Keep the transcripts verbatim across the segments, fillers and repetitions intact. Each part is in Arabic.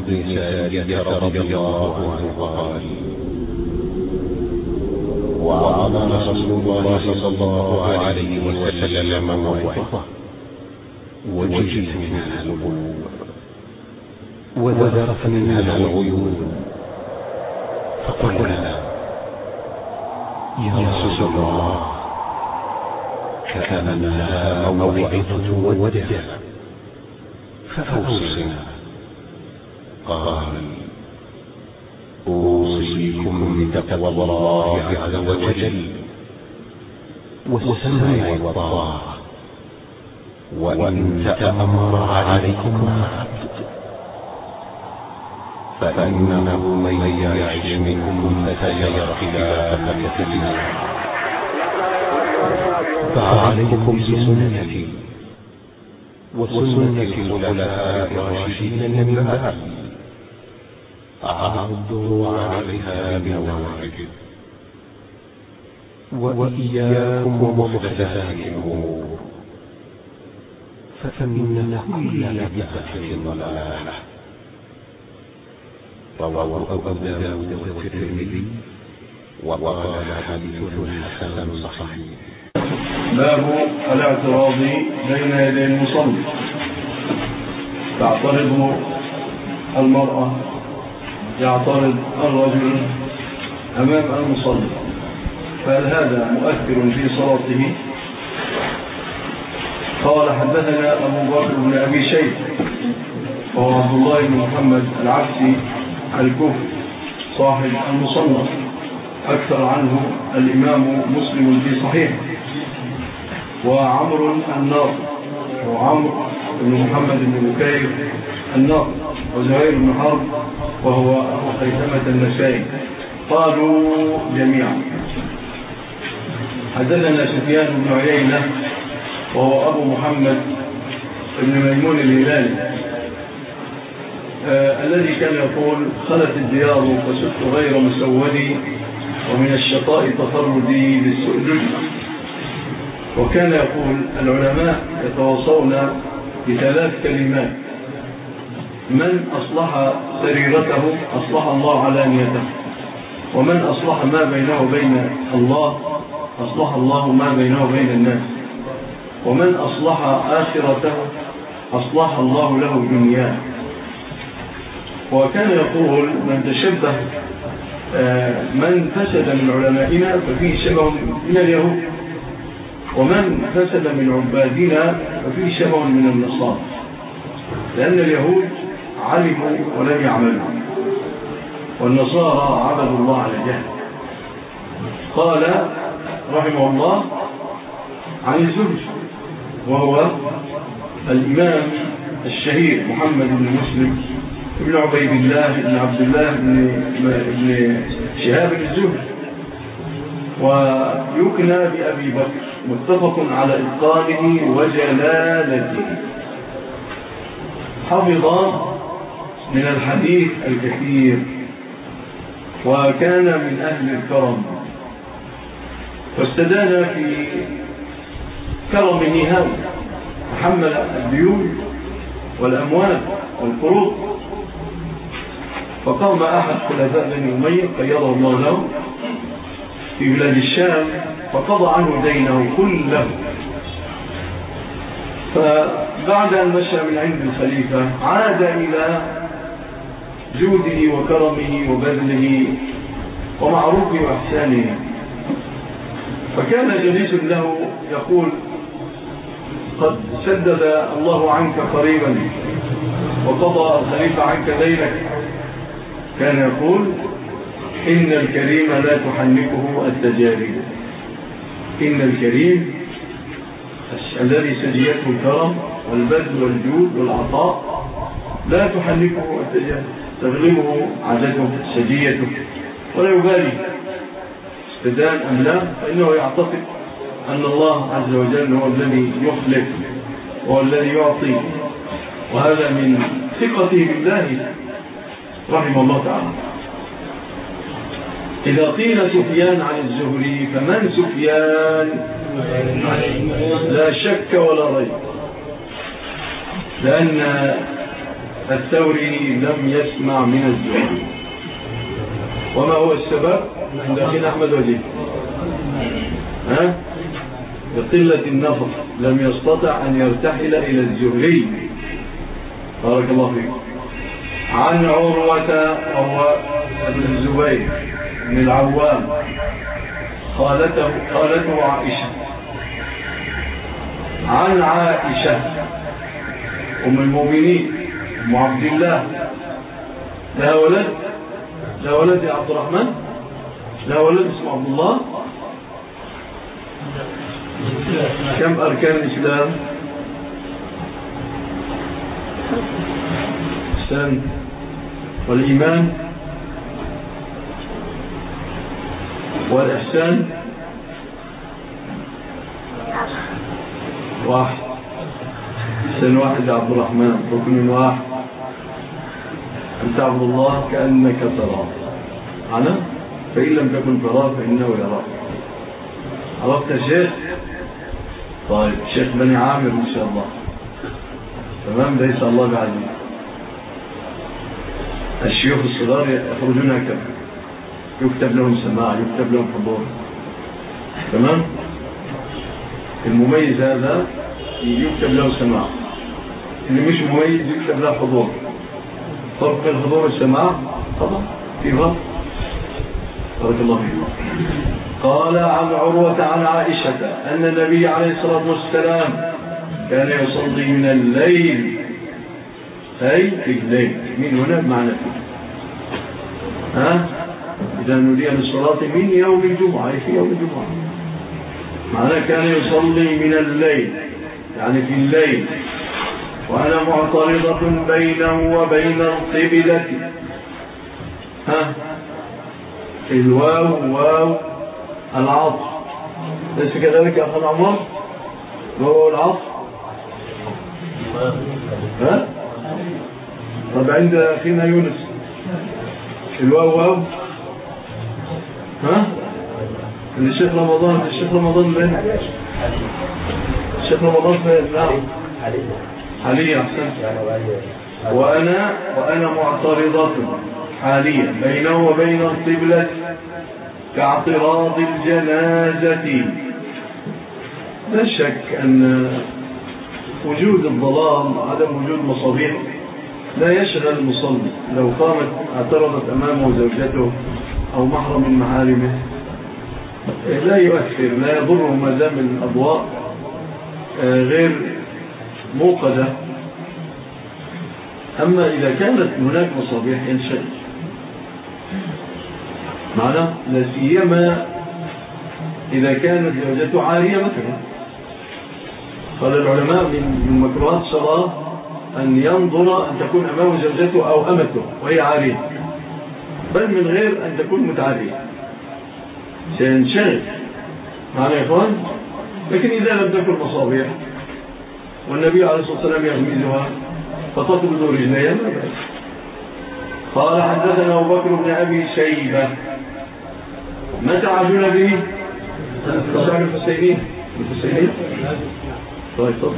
بن سارية رضي الله عنه قال: وعظنا رسول الله صلى الله عليه وسلم موعظة وجلت منها القلوب وذرف منها العيون، فقلنا: يا رسول الله، كأنها موعظة ودع، فأوصنا. قال: أوصيكم بتقوى الله عز وجل والسمع والطاعة، وإن تأمر عليكم عبد، فإنه من يعش منكم فسيرى اختلافا كثيرا، فعليكم بسنتي وسنة الخلفاء الراشدين من بعدي، عضوا عليها بالنواجذ، وإياكم ومحدثات الأمور، فإن كل بدعة ضلالة. رواه أبو داود والترمذي وقال حديث حسن صحيح. باب الاعتراض بين يدي المصلي. تعترض المرأة، يعترض الرجل أمام المصلي، فهل هذا مؤثر في صلاته؟ قال: حدثنا أبو بكر بن أبي شيبة وهو عبد الله بن محمد العبسي الكوفي صاحب المصنف، أكثر عنه الإمام مسلم في صحيح، وعمر الناقد وعمر بن محمد بن بكير الناقد، وزهير بن حرب وهو أبو خيثمة النسائي، قالوا جميعا. حدثنا سفيان بن عيينة وهو أبو محمد بن ميمون الهلالي آه الذي كان يقول: خلت الديار فسدت غير مسودي، ومن الشقاء تفردي بالسؤدد. وكان يقول: العلماء يتواصون بثلاث كلمات: من أصلح سريرته أصلح الله علانيته، ومن أصلح ما بينه وبين الله أصلح الله ما بينه وبين الناس، ومن أصلح آخرته أصلح الله له دنياه. وكان يقول: من تشبه من فسد من علمائنا ففيه شبه من اليهود، ومن فسد من عبادنا ففيه شبه من النصارى، لأن اليهود علموا ولم يعملوا، والنصارى عبدوا الله على جهل. قال رحمه الله عن الزهري وهو الإمام الشهير محمد بن مسلم بن عبيد الله بن عبد الله بن شهاب الزهري، ويكنى بأبي بكر، متفق على إتقانه وجلالته. حفظ من الحديث الكثير، وكان من أهل الكرم، واستدان في كرمه هذا، تحمل الديون والأموال والقروض. فقام أحد خلفاء بني أمية قيضه الله له في بلاد الشام، فقضى عنه دينه كله. فبعد أن مشى من عند الخليفة عاد إلى جوده وكرمه وبذله ومعروفه وإحسانه، فكان جليس له يقول: قد سدد الله عنك قريبا وقضى الخليفة عنك دينك. كان يقول: إن الكريم لا تحنكه التجارب. إن الكريم الذي سجيته الكرم والبذل والجود والعطاء لا تحنكه التجارب، تغلبه عادته سجيته، ولا يبالي استدان أم لا، فإنه يعتقد أن الله عز وجل هو الذي يخلف وهو الذي يعطي، وهذا من ثقته بالله رحمه الله تعالى. إذا قيل سفيان عن الزهري فمن سفيان؟ لا شك ولا ريب، لأن الثوري لم يسمع من الزهري. وما هو السبب عند أخينا أحمد وجيه؟ ها؟ بقلة النفر لم يستطع أن يرتحل إلى الزهري. بارك الله فيك. عن عروة وهو ابن الزبير بن العوام قالته قالته عائشة عن عائشة أم المؤمنين أم عبد الله لها ولد لها ولد يا عبد الرحمن لها ولد اسمه عبد الله. كم أركان الإسلام؟ الإحسان والإيمان والإحسان واحد. إحسان واحد يا عبد الرحمن، ركن واحد، أن تعبد الله كأنك تراه أنا فإن لم تكن تراه فإنه يراك. عرفت يا شيخ؟ طيب شيخ بني عامر إن شاء الله. تمام. ليس الله بعزيز. الشيوخ الصغار يخرجون هكذا، يكتب لهم سماع، يكتب لهم حضور. تمام. المميز هذا يكتب له سماع، اللي مش مميز يكتب له حضور. فرق الحضور والسماع طبعا في فرق. بارك الله فيك. قال عن عروة عن عائشة أن النبي عليه الصلاة والسلام كان يصلي من الليل، أي في الليل، من هنا بمعنى فيه. ها؟ إذا نودي للصلاة من يوم الجمعة، أي في يوم الجمعة، معناه كان يصلي من الليل يعني في الليل، وأنا معترضة بينه وبين القبلة. ها؟ الواو واو العطف، ليس كذلك يا أخي عمر؟ واو العطف. ها؟ طب عند أخينا يونس الواو واو. ها؟ الشيخ رمضان الشيخ رمضان بين الشيخ رمضان بين نعم حاليا أحسن. وأنا وأنا معترضة حاليا بينه وبين القبلة كاعتراض الجنازة. لا شك أن وجود الظلام عدم وجود مصابيح لا يشغل المصلي. لو قامت اعترضت أمامه زوجته أو محرم من محارمه لا يؤثر، لا يضره ما دام الأضواء غير موقدة. أما إذا كانت هناك مصابيح ينشغل معنى، لا سيما إذا كانت زوجته عارية مثلا. قال العلماء من مكروهات الصلاة أن ينظر أن تكون أمام زوجته أو أمته وهي عارية، بل من غير أن تكون متعارية سينشغل معنا يا إخوان. لكن إذا لم تكن مصابيح والنبي عليه الصلاة والسلام يغمزها فتطرد رجليها ما بأس. قال حدثنا أبو بكر بن أبي شيبة. متى عجل به؟ تسعى الحسينين الحسينين طيب طبعا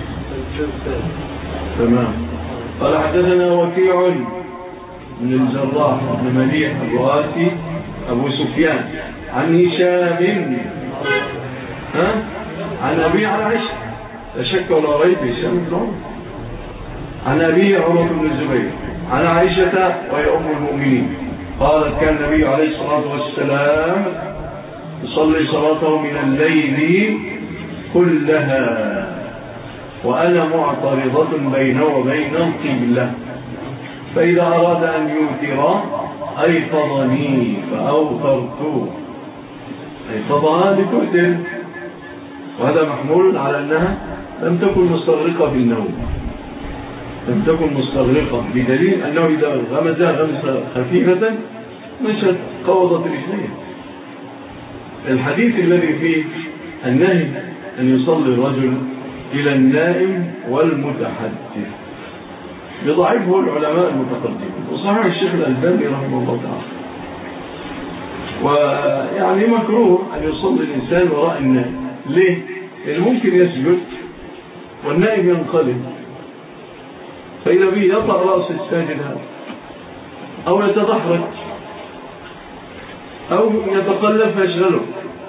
تمام. قال حدثنا وكيع من الجراح بن مليح الرؤاسي أبو سفيان عن هشام ها عن أبي عن عائشة، لا شك ولا ريب هشام بن عمر عن أبي عروة بن الزبير عن عائشة وهي أم المؤمنين قالت كان النبي عليه الصلاة والسلام يصلي صلاته من الليل كلها وأنا معترضة بينه وبين القبلة، فإذا أراد أن يوتر أيقظني فأوترت. أيقظها لتوتر، وهذا محمول على أنها لم تكن مستغرقة بالنوم، لم تكن مستغرقة، بدليل أنه إذا غمزها غمزة خفيفة مشت قوضت رجليه. الحديث الذي فيه النهي أن يصلي الرجل إلى النائم والمتحدث يضعفه العلماء المتقدمين، وصحيح الشيخ الألباني رحمه الله تعالى. ويعني مكروه أن يصلي الإنسان وراء النائم. ليه؟ لأنه ممكن يسجد والنائم ينقلب فإذا به يطأ رأس الساجد هذا أو يتدحرج أو يتقلب فيشغله.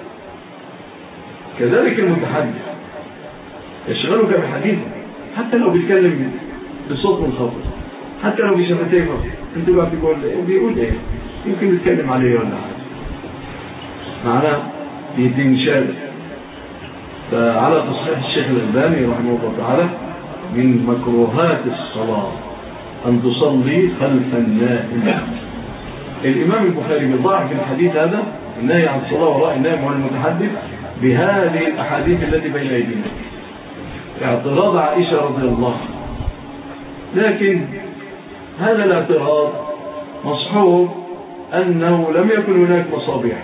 كذلك المتحدث يشغلك بحديثه حتى لو بيتكلم بصوت منخفض، حتى لو بشفتيه فقط، انت بقى تقول بيقول ايه، يمكن يتكلم عليه ولا حاجه معناه يتنشال. فعلى تصحيح الشيخ الألباني رحمه الله تعالى من مكروهات الصلاة أن تصلي خلف النائم. الإمام البخاري بيضاعف في الحديث هذا النهي عن الصلاة وراء النائم والمتحدث بهذه الأحاديث التي بين أيدينا، اعتراض عائشة رضي الله عنها. لكن هذا الاعتراض مصحوب أنه لم يكن هناك مصابيح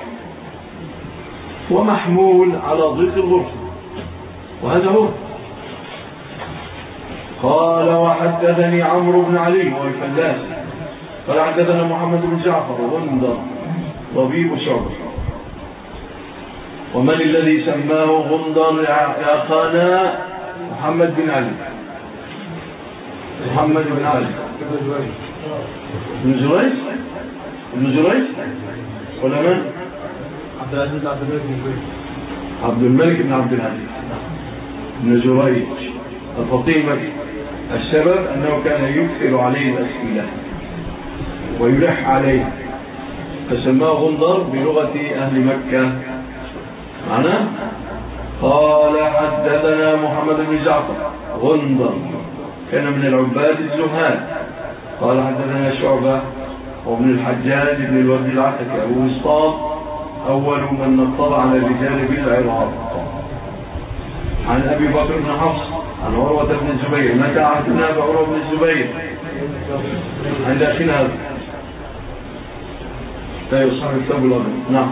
ومحمول على ضيق الغرفة، وهذا هو. قال وحدثني عمرو بن علي والفلاس قال حدثنا محمد بن جعفر غندر ربيب شعبة. ومن الذي سماه غندر يا أخانا؟ محمد بن علي محمد بن علي بن جريج بن جريج ولا من؟ عبد العزيز عبد الملك بن جريج عبد الملك بن عبد العزيز بن جريج الفطيمة. السبب أنه كان يكثر عليه الأسئلة ويلح عليه فسماه غندر بلغة أهل مكة. معناه قال حدثنا محمد بن جعفر غندر كان من العباد الزهاد. قال حدثنا شعبة وابن الحجاج بن الورد العتكي أبو وسطام أول من نطلع على الرجال بالعراق. عن أبي بكر بن حفص عن عروة بن الزبير. متى عهدنا بعروة بن الزبير عند أخينا هذا لا يصحح الكتاب الأبيض. نعم.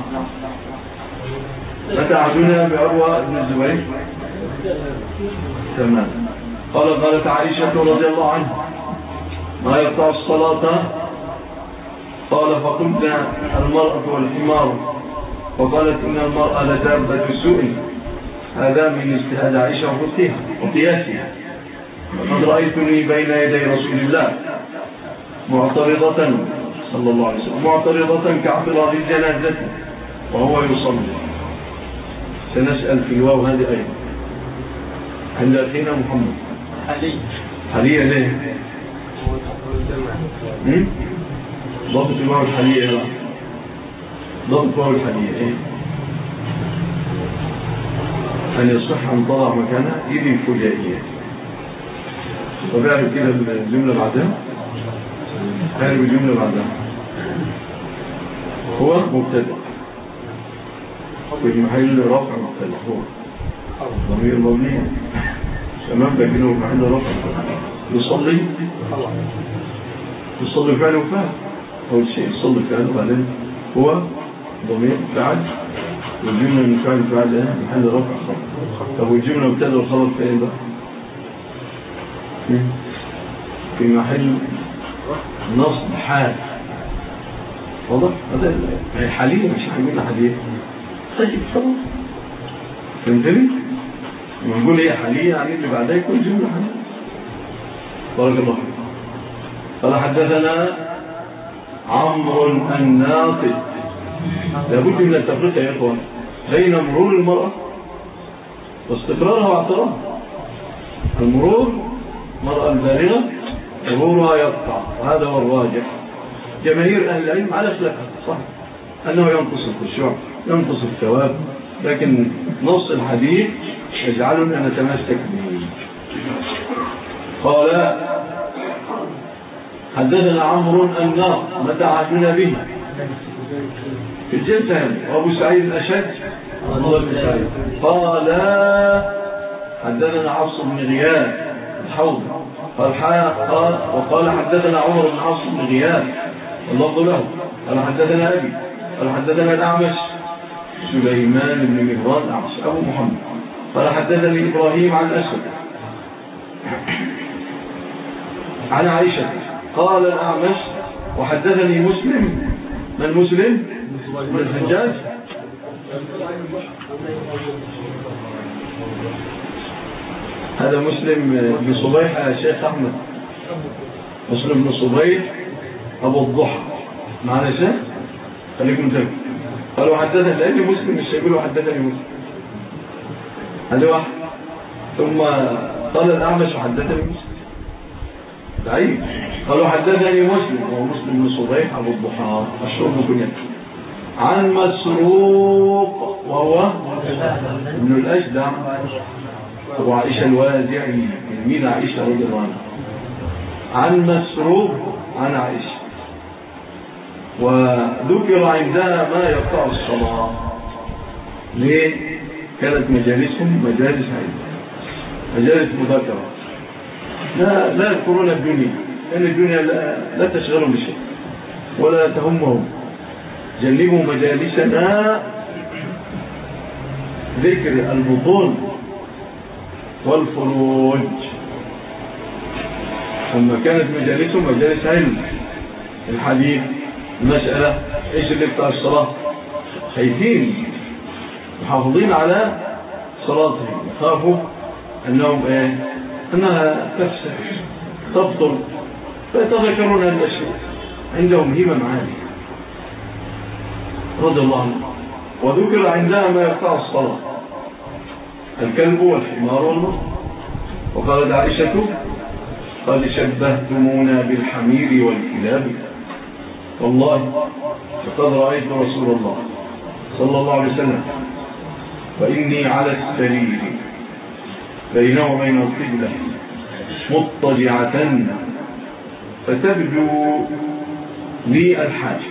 متى عهدنا بعروة بن الزبير؟ تمام. قال قالت عائشة رضي الله عنها ما يقطع الصلاة؟ قال فقلنا المرأة والحمار، فقالت إن المرأة لدابة السوء. هذا من اجتهاد عائشة وقياسها. وقد رأيتني بين يدي رسول الله معترضة صلى الله عليه وسلم معترضة كاعتراض الجنازة وهو يصلي. سنسأل في الواو هذه أيضا عند أخينا محمد حلي حلي ليه ضبط الواو الحلي ضبط الواو الحلي إيه؟ أن يصح أن طلع مكانها إذ الفجائية. وبعد كده الجملة بعدها هذه الجملة بعدها هو مبتدأ في محل رفع مبتدأ هو ضمير مبني تمام بينه محل رفع يصلي يصلي فعل وفعل. أول شيء يصلي فعل وبعدين هو ضمير فعل والجملة من فعل فعل محل رفع خبر. طب والجملة مبتدأ والخبر فين بقى؟ في محل نصب حال. واضح؟ هذا هي حالية مش حالية حالية. طيب خلاص فهمتني؟ لما نقول هي حالية يعني اللي بعدها يكون جملة حالية. بارك الله فيك. قال حدثنا عمرو الناطق. لابد من التفرقة يا إخوان بين مرور المرأة واستقرارها واعتراضها. المرور المرأة البالغة مرورها يقطع وهذا هو الراجح. جماهير أهل العلم على خلافها صح أنه ينقص الخشوع ينقص الثواب، لكن نص الحديث يجعلنا أن نتمسك به. قال حدثنا عمرو الناق متى عهدنا به في الجلسة وأبو سعيد الأشد قال حدثنا عبس بن غياث الحوض قال قال وقال حدثنا عمر بن عبس بن غياث اللفظ له قال حدثنا أبي قال حدثنا الأعمش سليمان بن مهران الأعمش أبو محمد قال حدثني إبراهيم عن أسد عن عائشة قال الأعمش وحدثني مسلم من مسلم من الحجاج هذا مسلم بن صبيح يا شيخ أحمد مسلم بن صبيح أبو الضحى معنا شيء خليكم تفكروا. قالوا حدثني، لأن مسلم مش يقولوا حدثني مسلم، هذا واحد. ثم قال الأعمش حدثني مسلم بعيد. قالوا حدثني مسلم وهو مسلم بن صبيح أبو الضحى مشهور بكنيته، عن مسروق وهو ابن الأجدع أبو عائشة الوازعي تلميذ عائشة رضي الله عنها، عن مسروق عن عائشة. وذكر عندها ما يقطع الصلاة. ليه؟ كانت مجالسهم مجالس علم، مجالس مذاكرة، لا لا يذكرون الدنيا، لأن الدنيا لا, لا تشغلهم بشيء ولا تهمهم. جنبوا مجالسنا ذكر البطون والفروج. ثم كانت مجالسهم مجالس علم، الحديث، المسألة، ايش اللي بتاع الصلاة، خايفين محافظين على صلاتهم، خافوا انهم ايه انها تفسد تبطل، فيتذكرون هذا الشيء، عندهم همم عالية رضي الله عنه. وذكر عندها ما يقطع الصلاة، الكلب والحمار والمرض. وقالت عائشة قد شبهتمونا بالحمير والكلاب، والله فقد رأيت رسول الله صلى الله عليه وسلم وإني على السرير بينه وبين القبلة مضطجعة فتبدو لي الحاجة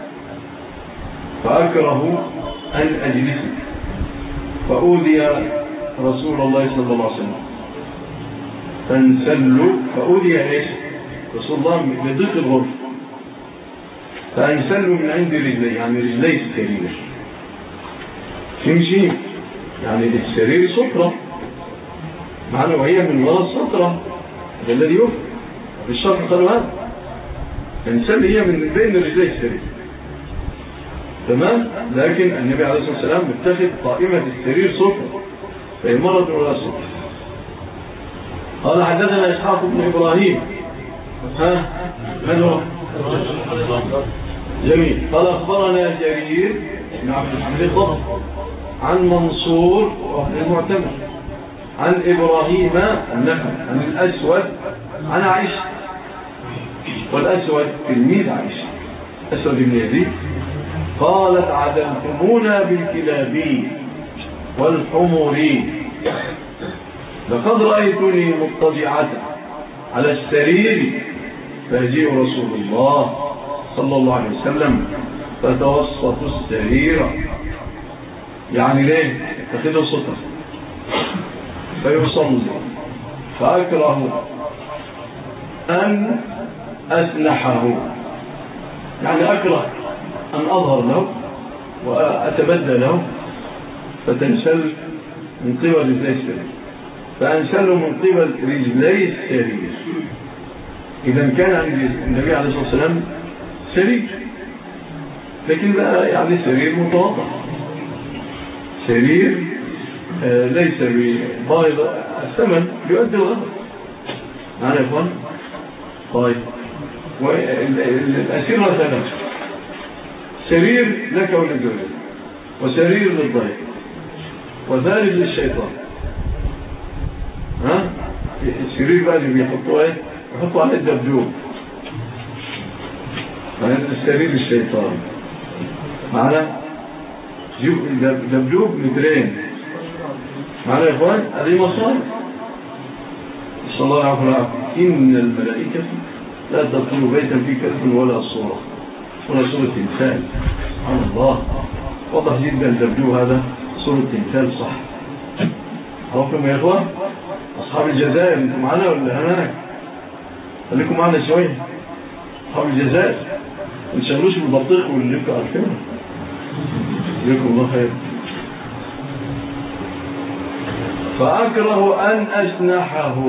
فأكره أن أجلس، فأوذي رسول الله صلى الله عليه وسلم فانسلوا، فأوذي إيش رسول الله بضيق الغرفة، فانسلوا من عند رجلي، يعني رجلي السرير تمشي، يعني السرير سطرة معنى، وهي من وراء السطرة الذي يفعل في الشرح قالوا هذا، فانسل هي من بين رجلي السرير، تمام. لكن النبي عليه الصلاة والسلام متخذ قائمة السرير سطرة، فهي مرة ولا سطرة. قال حدثنا إسحاق بن إبراهيم، ها من هو؟ جميل. قال أخبرنا جرير بن عبد الحميد الضبط عن منصور وابن المعتمر عن إبراهيم النخعي عن الأسود عن عائشة، والأسود تلميذ عائشة أسود بن يزيد. قالت عدلتمونا بالكلاب والحمر، لقد رأيتني مضطجعة على السرير فيجيء رسول الله صلى الله عليه وسلم فتوسط السرير، يعني ليه تخذ السطر فيصلي، فأكره أن أسنحه، يعني أكره أن أظهر له وأتبدى له، فتنسل من قبل رجلي السرير، فأنسل من قبل رجلي السرير. إذا كان عند النبي عليه الصلاة والسلام سرير، لكن لا يعني سرير متواضع، سرير آه ليس ببايض الثمن يؤدي الغرض، معنا يا إخوان؟ طيب، والأسيرة ثلاثة: سرير لك وللزوجة، وسرير للضيف، وثالث للشيطان. ها؟ السرير بقى اللي بيحطوه ايه؟ يحطوا عليه الدبدوب، هذا السرير الشيطان، معنا دبدوب مترين، معنا يا اخوان؟ هذه مصائب، صلى الله عليه وسلم: إن الملائكة لا تدخل بيتا في كلب ولا صورة، ولا صورة تمثال. سبحان الله، واضح جدا الدبدوب هذا صورة تمثال، صح؟ عرفتم يا اخوان؟ أصحاب الجزائر انتم معنا ولا هناك؟ خليكم معنا شوية. أصحاب الجزائر ما تشغلوش بالبطيخ واللي لكم عارفينه. جزاكم الله خير. فأكره أن أسنحه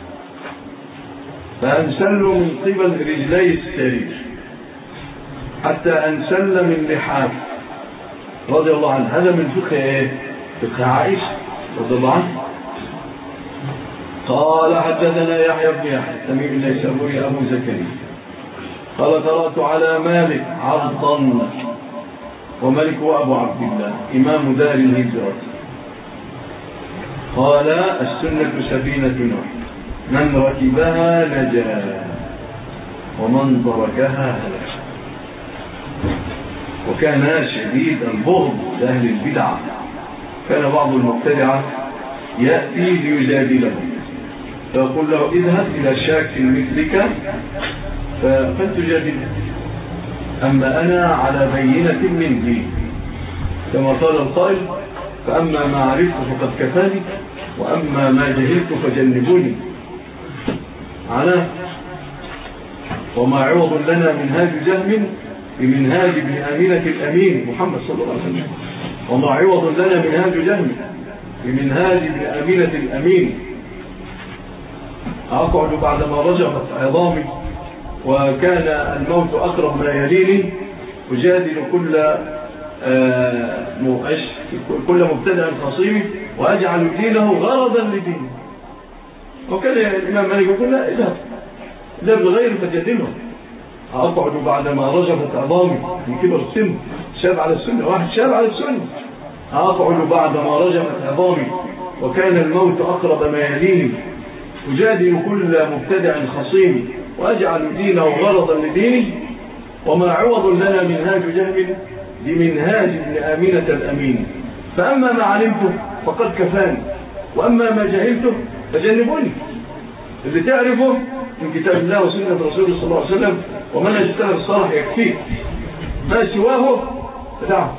فأنسل من قبل رجلي السرير حتى أنسل من لحاف رضي الله عنه. هذا من فقه ايه؟ فقه عائشة رضي الله عنه. قال حدثنا يحيى بن يحيى تميم النيسابوري أبو زكريا قال قرأت على مالك عرضا، ومالك هو أبو عبد الله إمام دار الهجرة. قال السنة سفينة نوح، من ركبها نجا ومن تركها هلك. وكان شديد البغض لأهل البدع، كان بعض المبتدعة يأتي ليجادله فيقول له اذهب إلى شاك مثلك فتجادله، أما أنا على بينة من دين، كما قال القائل فأما ما عرفت فقد كفاني وأما ما جهلت فجنبوني. على وما عوض لنا منهاج جهم بمنهاج ابن أمينة الأمين محمد صلى الله عليه وسلم، وما عوض لنا منهاج جهم بمنهاج ابن أمينة الأمين. أقعد بعدما رجعت عظامي وكان الموت أقرب ما يليني أجادل كل آه كل مبتدع خصيمي وأجعل دينه غرضا لدينه. وكان الإمام مالك يقول لا اذهب اذهب لغير فجادله. أقعد بعدما رجفت عظامي من كبر السن، شاب على السنة، واحد شاب على السنة. أقعد بعدما رجفت عظامي وكان الموت أقرب ما يليني أجادل كل مبتدع خصيم وأجعل دينه غرضا لدينه، وما عوض لنا منهاج جهم بمنهاج ابن أمينة الأمين. فأما ما علمته فقد كفاني وأما ما جهلته فجنبوني. اللي تعرفه من كتاب الله وسنة رسوله صلى الله عليه وسلم ومنهج السلف الصالح يكفيك، ما سواه فدعه.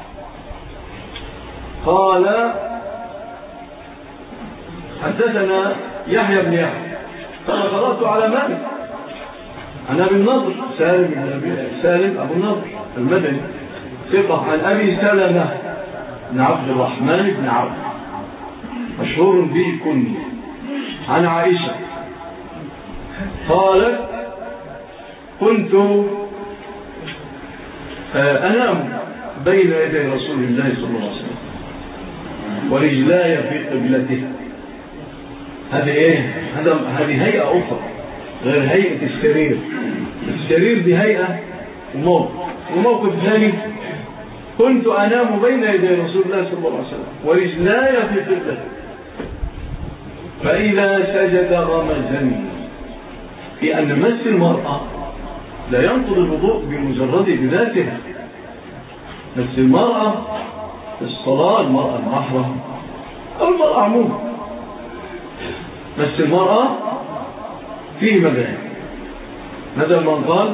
قال حدثنا يحيى بن يحيى قال قرأت على مالك عن أبي النضر سالم, سالم أبو النضر المدني ثقة عن أبي سلمة بن عبد الرحمن بن عوف مشهور به كني عن عائشة قالت كنت أنام بين يدي رسول الله صلى الله عليه وسلم ورجلاي في قبلته. هذه ايه؟ هذه هيئة أخرى غير هيئة السرير. السرير دي هيئة وموقف، وموقف ثاني كنت أنام بين يدي رسول الله صلى الله عليه وسلم ورجلاي في قبلته فإذا سجد غمزني، في أن مس المرأة لا ينقض الوضوء بمجرد بذاتها. مس المرأة في الصلاة، المرأة المحرم أو المرأة عموما، مس المرأة فيه مذاهب. هذا من قال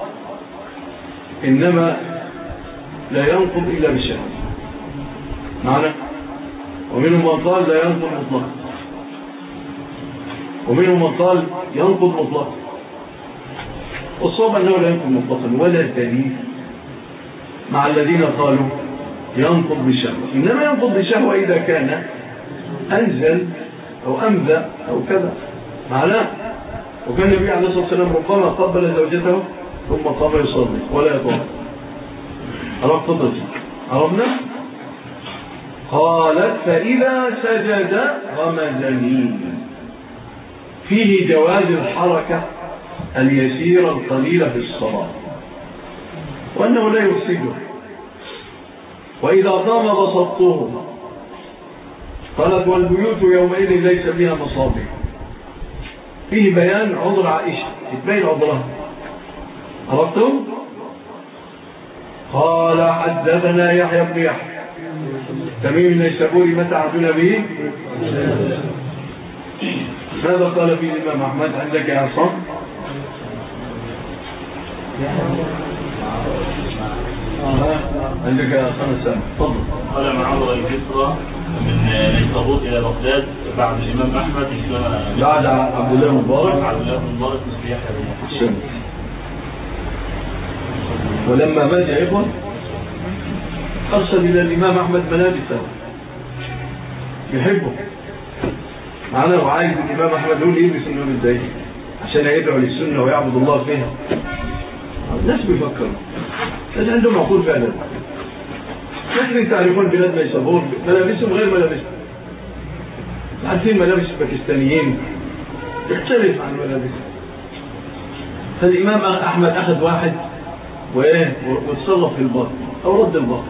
إنما لا ينقض إلا بالشهوة معنى، ومنهم من قال لا ينقض مطلقا، ومنهم من قال ينقض مطلقا. والصواب أنه لا ينقض مطلقا ولا دليل مع الذين قالوا ينقض بالشهوة، إنما ينقض بالشهوة إذا كان أنزل أو أمذى أو كذا معناه. وكان النبي عليه الصلاة والسلام ربما قبل زوجته ثم قام يصلي ولا يطوف. عرفت تطلع عرفنا. قالت فإذا سجد غمزني، فيه جواز الحركة اليسيرة القليلة في الصلاة وأنه لا يفسده. وإذا قام بسطته. قالت والبيوت يومئذ ليس فيها مصابيح، فيه بيان عذر عائشة، تبين عذرها. عرفتم؟ قال حدثنا يحيى بن يحيى تميم النيسابوري متى عهدنا به؟ ماذا قال فيه الإمام أحمد؟ عندك يا عصام؟ عندك يا عصام السلام تفضل. قال من عبر الجسرة من نيسابور إلى بغداد بعد الإمام أحمد بعد عبد الله المبارك عبد الله المبارك مثل يحيى بن يحيى. ولما مات يا إخوة أرسل إلى الإمام أحمد ملابسه يحبه معنا، وعايز الإمام أحمد هو اللي يلبس النوم ازاي عشان يدعو للسنة ويعبد الله فيها. الناس بيفكروا الناس عندهم عقول فعلا. نحن تعرفون بلاد نيسابور ملابسهم غير ملابسهم، عارفين ملابس الباكستانيين تختلف عن ملابس. فالإمام أحمد أخذ واحد وإيه وتصرف في البطن أو رد البطن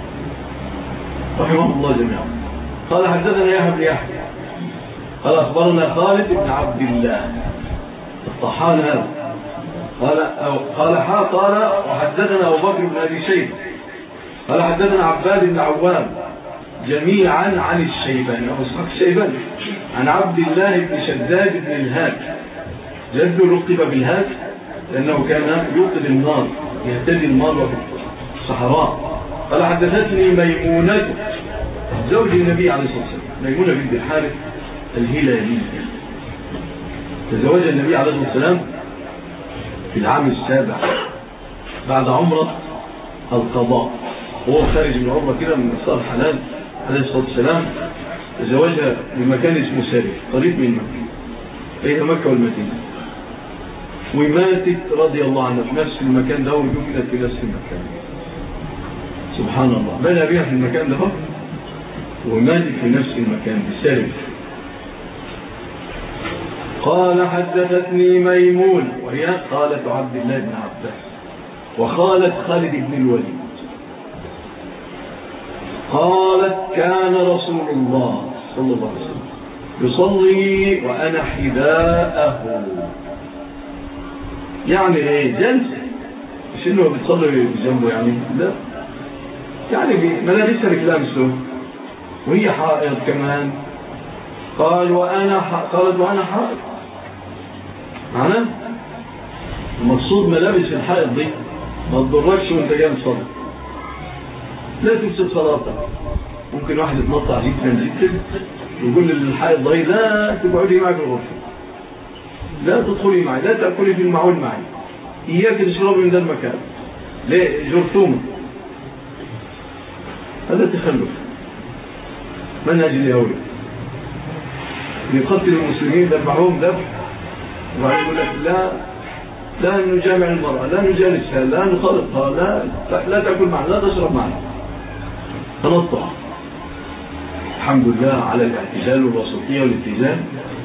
رحمه الله جميعا. قال حدثنا يحيى بن يحيى قال أخبرنا خالد بن عبد الله الطحان هذا قال قال قال وحدثنا أبو بكر بن أبي شيبة قال حدثنا عباد بن عوام جميعا عن الشيباني أبو إسحاق الشيباني عن عبد الله بن شداد بن الهاد جده لقب بالهاد لأنه كان يوقد النار يهتدي النار في الصحراء. قال حدثتني ميمونة زوج النبي عليه الصلاة والسلام ميمونة بنت الحارث الهلالية تزوج النبي عليه الصلاة والسلام في العام السابع بعد عمرة القضاء وهو خارج من عمرة كده من مسار حلال عليه الصلاة والسلام. تزوجها بمكان اسمه ساري قريب من مكة بين مكة والمدينة وماتت رضي الله عنها في نفس المكان ده وجملت في نفس المكان. سبحان الله بنى بها في المكان ده وماتت في نفس المكان بساري. قال حدثتني ميمون وهي خالة عبد الله بن عباس وخالة خالد بن الوليد قالت كان رسول الله صلى الله عليه وسلم يصلي وأنا حذاءه. يعني ايه جلسة مش انه بتصلي بجنبه يعني لا يعني ملابسها بتلامسه وهي حائض كمان. قال وأنا قالت وأنا حائض معناه المقصود ملابس الحائض دي ما تضركش وانت جاي تصلي لا تفسد صلاتك. ممكن واحد يتنطع جدا جدا ويقول للحائض ضي لا تقعدي معي في الغرفة لا تدخلي معي لا تأكلي في المعون معي إياك تشربي من ذا المكان ليه جرثومة. هذا تخلف منهج اليهود يقتل المسلمين ذبحوهم ذبح وبعدين يقول لك لا لا نجامع المرأة لا نجالسها لا نخالطها لا لا تأكل معنا لا تشرب معنا. تنطع. الحمد لله على الاعتزال والوسطية والاتزان.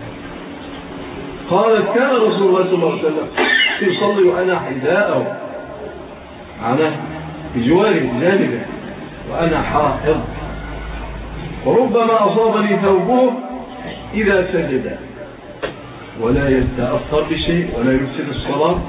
قالت كان رسول الله صلى الله عليه وسلم يصلي وأنا حذاءه على بجواره جانبه وأنا حائض وربما أصابني ثوبه إذا سجد ولا يتأثر بشيء ولا يفسد الصلاة.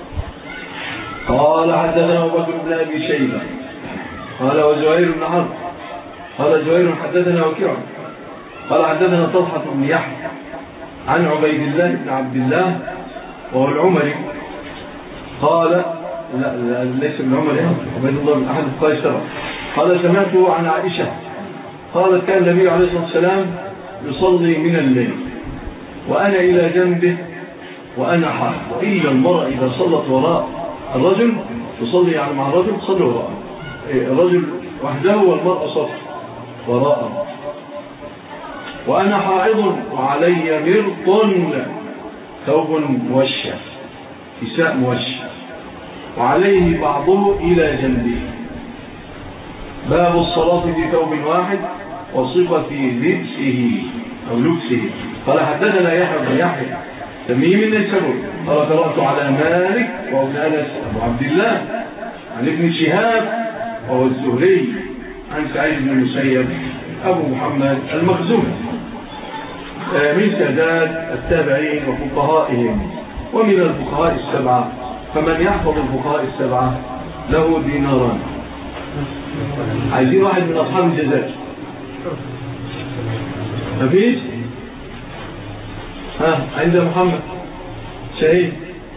قال حدثنا أبو بكر بن أبي شيبة قال وزهير بن حرب قال زهير حدثنا وكيع قال حدثنا طلحة بن يحيى عن عبيد الله بن عبد الله وهو العمري قال لا, لا ليس ابن عمر عبيد الله بن أحد القيسرة قال سمعته عن عائشة قالت كان النبي عليه الصلاة والسلام يصلي من الليل وأنا إلى جنبه وأنا حائض. وإلا المرأة إذا صلت وراء الرجل تصلي يعني مع الرجل تصلي وراءه الرجل وحده والمرأة صف وراءه. وأنا حائض وعلي مرط ثوب موشى كساء موشى وعليه بعضه إلى جنبه. باب الصلاة في ثوب واحد وصفة لبسه أو لبسه. قال حدثنا يحيى بن يحيى تميم النيسابوري قال قرأت على مالك وابن أنس أبو عبد الله عن ابن شهاب وهو الزهري عن سعيد بن المسيب أبو محمد المخزومي من سادات التابعين وفقهائهم ومن الفقهاء السبعة. فمن يحفظ الفقهاء السبعة له ديناران. عايزين واحد من أصحاب الجزائر مفيش ها عند محمد شهيد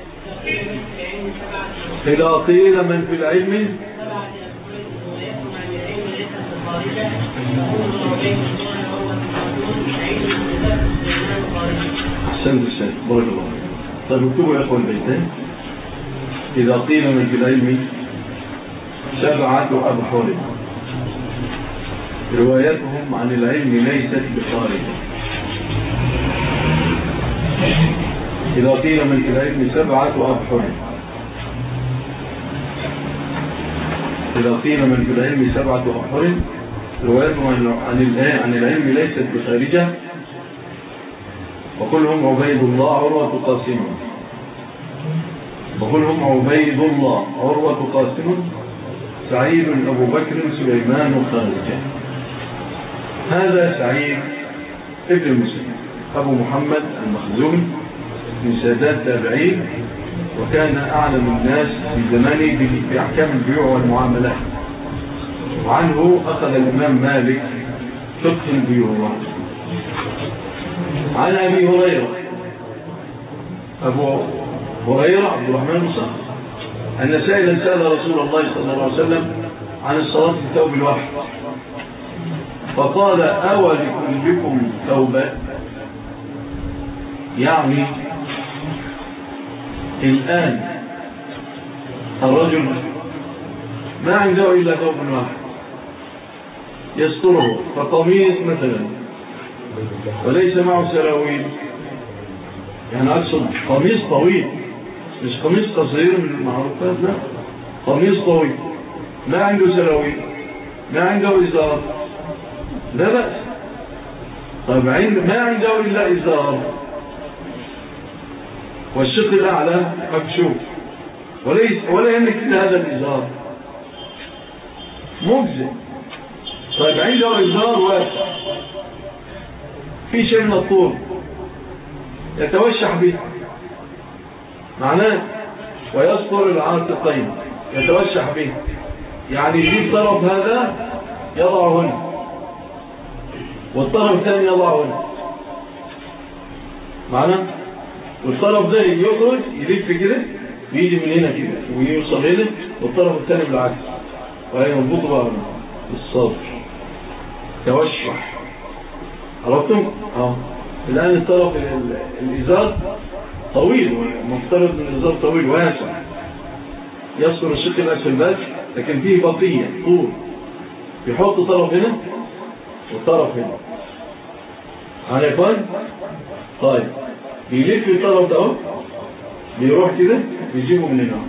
إذا قيل من في العلم أحسنت الشيء بارك الله. طيب اكتبوا يا أخوان البيتين إذا قيل من في العلم سبعة أبحر رواياتهم عن العلم ليست بخارجة. إذا قيل من في العلم سبعة أبحر إذا قيل من في العلم سبعة أبحر رواياتهم عن عن العلم ليست بخارجة وقل هم عبيد الله عروة قاسم، وقل هم عبيد الله عروة قاسم سعيد أبو بكر سليمان خارجة. هذا سعيد ابن المسلم أبو محمد المخزومي من سادات التابعين، وكان أعلم الناس في زمانه بأحكام البيوع والمعاملات، وعنه أخذ الإمام مالك فقه البيوع. عن أبي هريرة أبو هريرة عبد الرحمن بن صخر أن سائلا سأل رسول الله صلى الله عليه وسلم عن الصلاة في الثوب الواحد، فقال أولي كلكم ثوبان؟ يعني الآن الرجل ما عنده إلا ثوب واحد يستره، فقميص مثلا وليس معه سراويل، يعني أقصد قميص طويل مش قميص قصير من المعروفات، لا قميص طويل ما عنده سراويل ما عنده إزار لا بأس. طيب ما عنده إلا إزار والشق الأعلى مكشوف وليس ولا يملك إلا هذا الإزار مجزئ. طيب عنده إزار واسع في شيء من الطول يتوشح به معناه ويصفر العاتقين يتوشح به، يعني في الطرف هذا يضع هنا والطرف الثاني يضع هنا معناه، والطرف ده يخرج يلف كده ويجي من هنا كده ويوصل هنا، والطرف الثاني بالعكس ويربطه بقى بالصدر توشح. عرفتم؟ اه الآن الطرف الإزار طويل، مفترض ان الإزار طويل واسع يصفر الشق الأسفل بس، لكن فيه بقية طول يحط طرف هنا والطرف هنا. على يقول طيب بيلف الطرف ده بيروح كده بيجيبه من هنا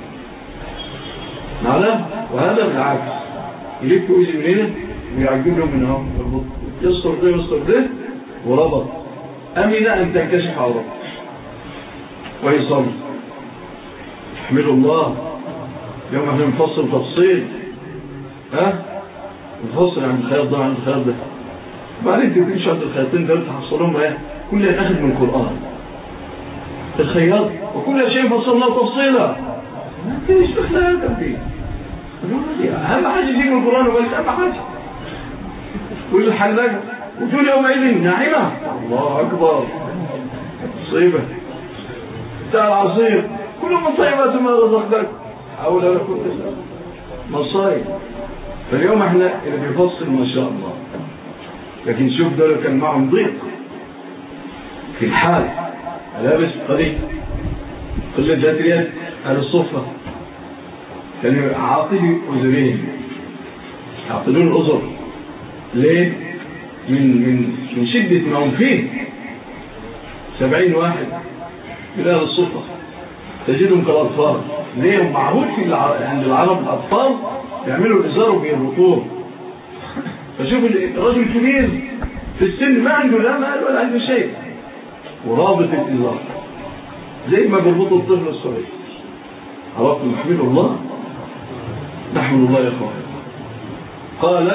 نعلم، وهذا بالعكس يلف ويجي من هنا ويعجب له من هنا، يصفر ده يصفر ده وربط أمن أن تنكشف عورته ويصلي. احمدوا الله يوم احنا نفصل تفصيل ها نفصل عن الخياط ده عن الخياط ده، بعدين تمشي عند الخياطين ده تحصلهم ايه كل ناخد من القرآن الخياط وكل شيء فصلناه تفصيلا ما تنش بخلاقا فيه اهم حاجة يجيب من القرآن وبس اهم حاجة. كل الحلاقة وتقول يومئذ ناعمة الله أكبر صيبة بتاع العصير كل مصيبة ما رزقك حول ولا كل مصايب. فاليوم احنا اللي بيفصل ما شاء الله، لكن شوف دول كان معهم ضيق في الحال لابس قليل قلة ذات اليد على الصفة، كانوا عاطلوا أذرين يعطلون الأذر ليه؟ من من من شدة ما هم فيه. سبعين واحد من أهل الصفة تجدهم كالأطفال، ليه؟ هم معهود في الع... عند العرب الأطفال يعملوا الإزار وبيربطوه. فشوف الرجل كبير في السن ما عنده لا مال ولا عنده شيء ورابط الإزار زي ما بيربطوا الطفل الصغير. عرفتم؟ نحمد الله نحمد الله يا اخوان. قال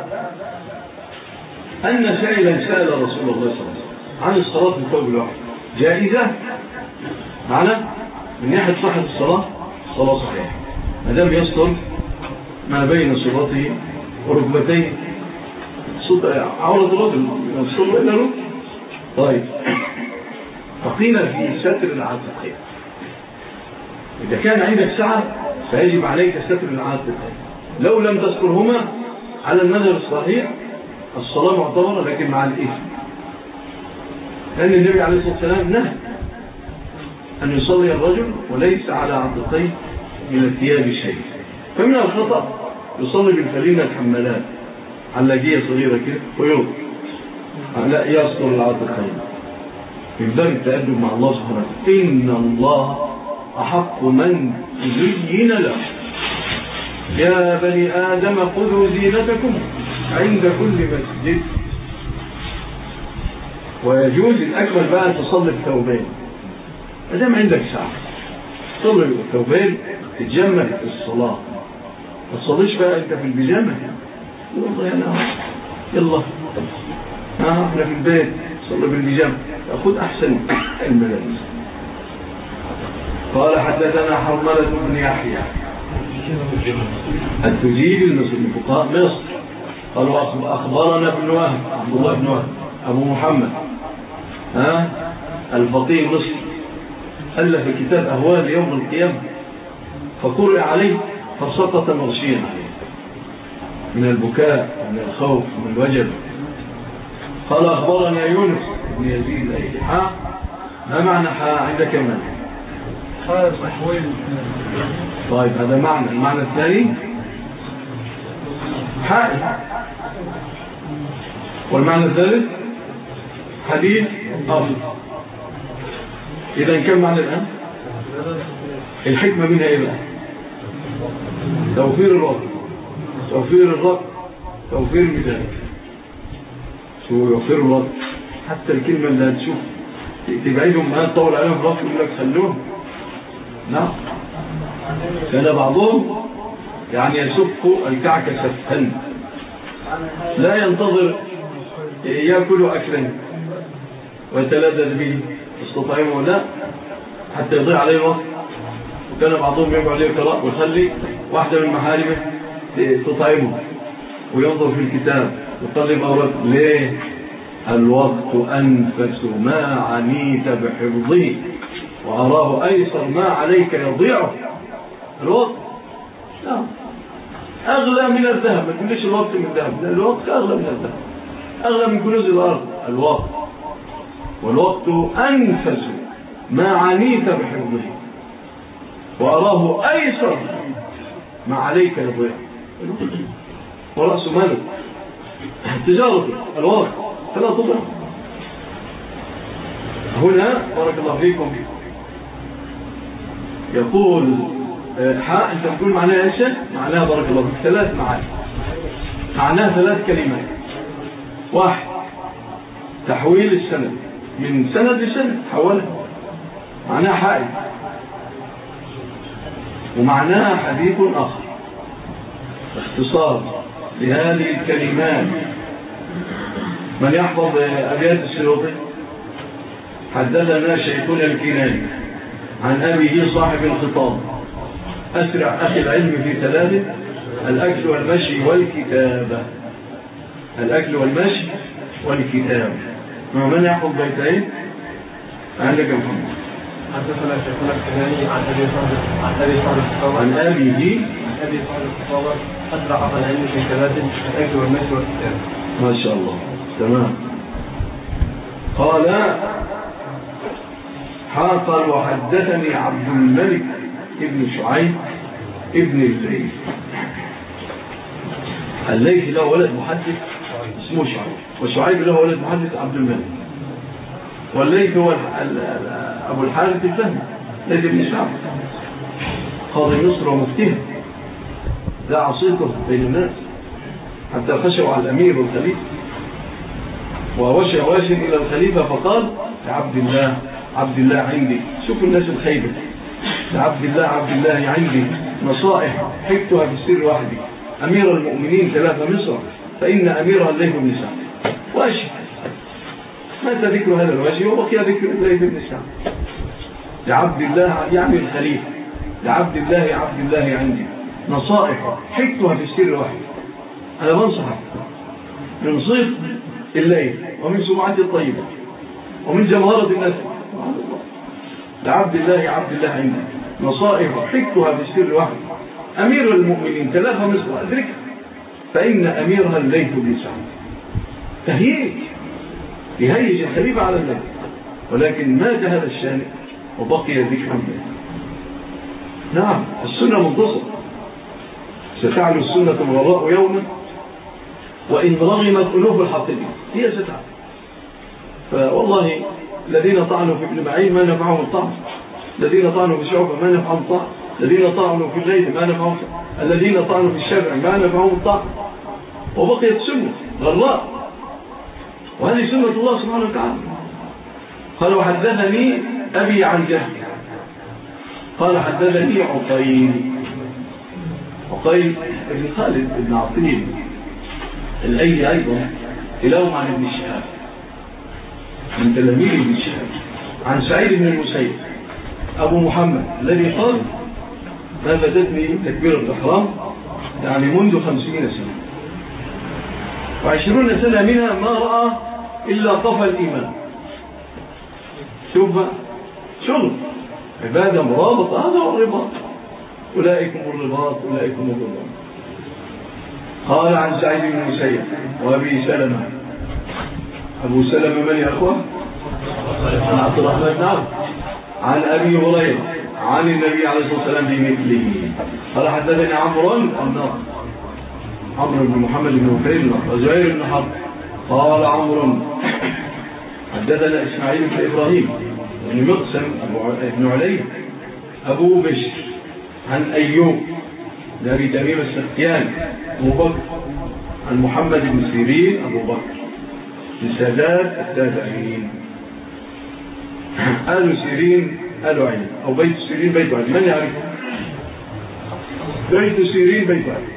أن سائلا سأل رسول الله صلى الله عليه وسلم عن الصلاة في الثوب الواحد جائزة معنا من ناحية صحة الصلاة. الصلاة صحيحة ما دام يستر ما بين صلاته وركبتيه عورة الرجل يوصل إلى ركب. طيب بقينا في ستر العاتقين. إذا كان عندك سعة فيجب عليك ستر العاتقين، لو لم تذكرهما على المذهب الصحيح الصلاة معتبرة لكن مع الإثم، لأن النبي عليه الصلاة والسلام نهى أن يصلي الرجل وليس على عاتقيه من الثياب شيء. فمن الخطأ يصلي بالفلينة الحمالات علاجية صغيرة كده ويوم لا يصدر العاتقين. يبدأ التأدب مع الله سبحانه وتعالى إن الله أحق من زين له يا بني آدم خذوا زينتكم عند كل مسجد. ويجوز الأكمل بقى أن تصلي بثوبين ما دام عندك ساعة، تصلي بثوبين تتجمل في الصلاة، ما تصليش بقى أنت في البيجامة والله يا نهار يلا ها احنا في البيت صلي بالبيجامة، خذ أحسن الملابس. قال حدثنا حرملة بن يحيى التجيبي من فقهاء مصر قالوا أخبرنا ابن وهب عبد الله بن وهب أبو محمد ها الفقيه مصر ألف كتاب أهوال يوم القيامة فقرئ عليه فسقط مغشيا عليه من البكاء ومن الخوف ومن الوجل. قال أخبرنا يونس بن يزيد أي حاء ما معنى حاء عندك كمان؟ طيب هذا معنى. المعنى الثاني حاء، والمعنى الثالث حديث أفضل. إذا كم معنى الآن؟ الحكمة منها إيه بقى؟ توفير الوقت، توفير الرق، توفير المثال. شو يوفر الوقت؟ حتى الكلمة اللي هتشوف تبعيدهم ما تطول عليهم الوقت يقول لك خلوهم. نعم كان بعضهم يعني يسف الكعك سفا لا ينتظر يأكل أكلا ويتلذذ به استطعمه لا حتى يضيع عليه الوقت. وكان بعضهم يقعد عليه قراء ويخلي واحدة من محارمه تطعمه وينظر في الكتاب ويطلب أوراد. ليه؟ الوقت أنفس ما عنيت بحفظه وأراه أيسر ما عليك يضيعه. الوقت لا أغلى من الذهب، ما تقوليش الوقت من الذهب، لا الوقت أغلى من الذهب، أغلى من كنوز الأرض الوقت. والوقت أنفس ما عنيت بحفظه وأراه أيسر ما عليك يضيع. ورأس مالك تجارته الوقت فلا تضع. هنا بارك الله فيكم يقول حاء انت بتقول معناها ايش؟ معناها بارك الله فيك ثلاث معاني، معناها ثلاث كلمات. واحد تحويل السند من سند لسند حولها معناها حاء، ومعناها حديث اخر. اختصار لهذه الكلمات من يحفظ أبيات السيوطي. حدثنا شيخنا الكناني عن أبيه صاحب الخطاب أسرع أخي العلم في ثلاثة: الأكل والمشي والكتابة. الأكل والمشي والكتابة. من يحفظ بيتين؟ عندك محمد. حدثنا شيخنا الكناني عن أبي صاحب الخطاب عن أبيه عن أبي صاحب الخطاب أسرع أخي العلم في ثلاثة: الأكل والمشي والكتابة. ما شاء الله تمام. قال حاقل وحدثني عبد الملك ابن شعيب ابن الليث. الليث له ولد محدث اسمه شعيب، وشعيب له ولد محدث عبد الملك، والليث هو أبو الحارث الفهمي ليث بن شعب قاضي مصر ومفتيه لا عصيته بين الناس حتى خشوا على الأمير والخليفة. ووشى واشي إلى الخليفة فقال: عبد الله عبد الله عندي، شوفوا الناس الخيبة، عبد الله عبد الله عندي نصائح حكتها في السر وحدي. أمير المؤمنين ثلاثة مصر فإن أميرها الليث بن سعد. واشي مات ذكر هذا الواشي وبقي ذكر الليث بن سعد. لعبد الله يعني الخليفة، لعبد الله عبد الله عندي نصائح حكتها في السر وحدي. أنا بنصحك من صيف الليل ومن سمعة الطيبة ومن جمهرة الناس. لعبد الله عبد الله عندي نصائح حكتها في السر وحدي. أمير المؤمنين ثلاثة مصر أدركها فإن أميرها الليث بن سعد. تهيئ يهيج الخليفة على الليث، ولكن مات هذا الشان وبقي ذكر الله. نعم السنة منتصر، ستعلو السنة الوراء يوما وإن رغمت ألوف الحاطبين هي ستعلو. فوالله الذين طعنوا في ابن معين ما نفعهم الطعن، الذين طعنوا في شعبة ما نفعهم الطعن، الذين طعنوا في الليل ما نفعهم الطعن، الذين طعنوا في الشافع ما نفعهم الطعن. وبقيت سنة غراء، وهذه سنة الله سبحانه وتعالى. قال وحدثني أبي عن جهل. قال حدثني عقيل عقيل بن خالد بن عقيل الأيلي أيضا كلاهما عن ابن شهاب من تلاميذ ابن شهاب عن سعيد بن المسيب أبو محمد الذي قال ما فاتتني تكبير الإحرام يعني منذ خمسين سنة وعشرون سنة منها ما رأى إلا طفى الإيمان. شوف شغل عبادة مرابطة، هذا هو الرباط، أولئكم الرباط أولئكم الرباط. قال عن سعيد بن المسيب وأبي سلمة. أبو سلمة من يا أخوة؟ عن عبد الرحمن بن عوف عن أبي هريرة عن النبي عليه الصلاة والسلام بمثله. قال حدثني عمرو الناقد عمرو بن محمد بن بكير وزهير بن حرب. قال عمرو حدثنا إسماعيل بن إبراهيم بن مقسم بن علي أبو بشر عن أيوب بن أبي تميم السختياني أبو بكر عن محمد بن سيرين أبو بكر لسادات التابعين. آل سيرين آل عين أو بيت سيرين بيت عين، من يعرفه؟ بيت سيرين بيت عين.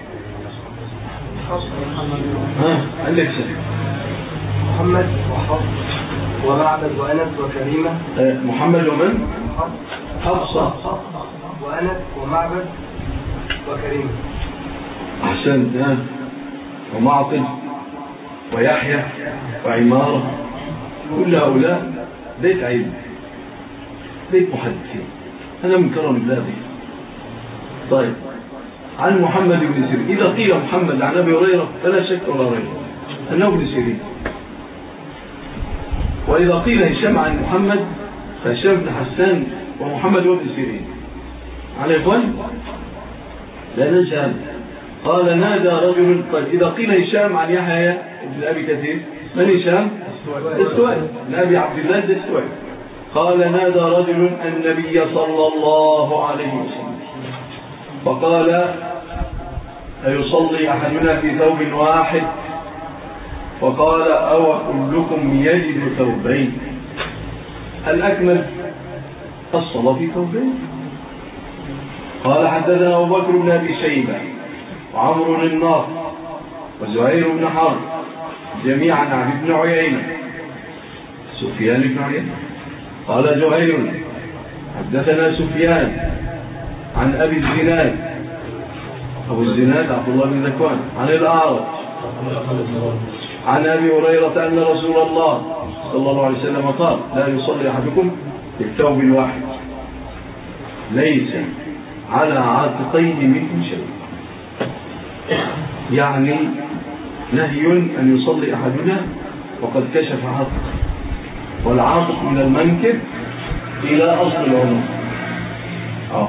ها عندك سيرين محمد وحفص ومعبد وأنس وكريمة. أه محمد ومن؟ حفصة وأنس ومعبد وكريمة. أحسنت. ها ومعطل ويحيى وعمارة، كل هؤلاء بيت علم بيت محدثين، هذا من كرم الله. طيب عن محمد بن سيرين. إذا قيل محمد عن أبي هريرة فلا شك ولا ريب أنه ابن سيرين، وإذا قيل هشام عن محمد فهشام بن حسان ومحمد وابن سيرين. على إخوان لا ننسى هذا. قال نادى رجل. طيب إذا قيل هشام عن يحيى بن أبي كثير، من هشام؟ الدستوائي بن أبي عبد الله الدستوائي. قال نادى رجل النبي صلى الله عليه وسلم فقال أيصلي أحدنا في ثوب واحد؟ فقال أو كلكم يجد ثوبين؟ الأكمل الصلاة في ثوبين. قال حدثنا أبو بكر بن أبي شيبة وعمرو الناقد وزهير بن حرب جميعا عن ابن عيينة سفيان بن عيينة. قال زهير حدثنا سفيان عن أبي الزناد أبو الزناد عبد الله بن ذكوان عن الأعرج عن أبي هريرة أن رسول الله صلى الله عليه وسلم قال لا يصلي أحدكم في الثوب الواحد ليس على عاتقيه منه شيء، يعني نهي أن يصلي أحدنا وقد كشف عاتق، والعاتق من المنكب إلى أصل العنق. آه.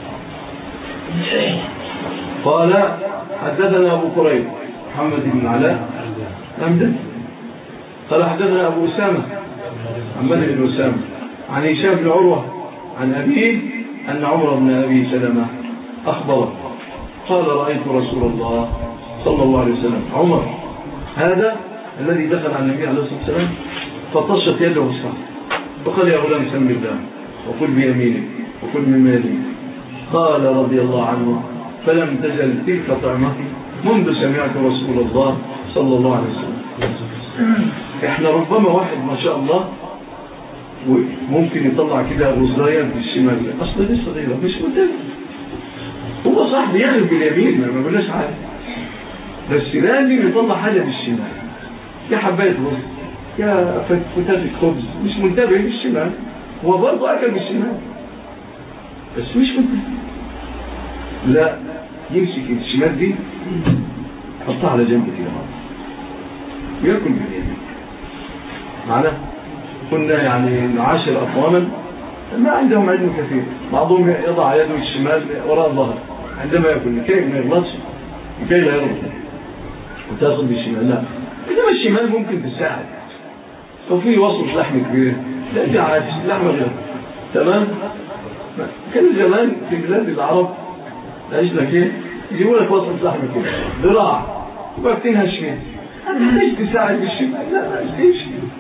قال حدثنا أبو كريب محمد بن علاء أمدد. قال حدثنا أبو أسامة محمد بن أسامة عن هشام بن عروة عن أبيه أن عمر بن أبي سلمة أخبره قال رأيت رسول الله صلى الله عليه وسلم. عمر هذا الذي دخل على النبي عليه الصلاة والسلام فطشت يده الصلاة وقال يا غلام سم الله وكل بيمينك وكل من مالك. قال رضي الله عنه فلم تزل تلك طعمتي منذ سمعت رسول الله صلى الله عليه وسلم. احنا ربما واحد ما شاء الله ممكن يطلع كده غزايا بالشمال، اصلا دي صغيرة مش مدد، هو صح بيغلب باليمين ما بلاش عادي، بس لازم يطلع حاجة بالشمال، يا حباية رز يا فتاتة خبز، مش منتبه بالشمال، هو برضه اكل بالشمال بس مش منتبه، لا يمسك الشمال دي حطها على جنب كده ويأكل باليمين. معنا كنا يعني نعاشر أقواما ما عندهم علم كثير، بعضهم يضع يده الشمال وراء الظهر عندما يأكل كي ما يغلطش وكي لا يربط وتأخذ بالشمال، لا إنما الشمال ممكن تساعد لو في وصف لحم كبير لا دي عادي لحمة غير تمام. كان زمان في بلاد العرب تعيش لك ايه يجيبوا لك وصف لحم كبير ذراع وبقى بتنهش فيه هتحتاج تساعد بالشمال، لا ما تحتاجش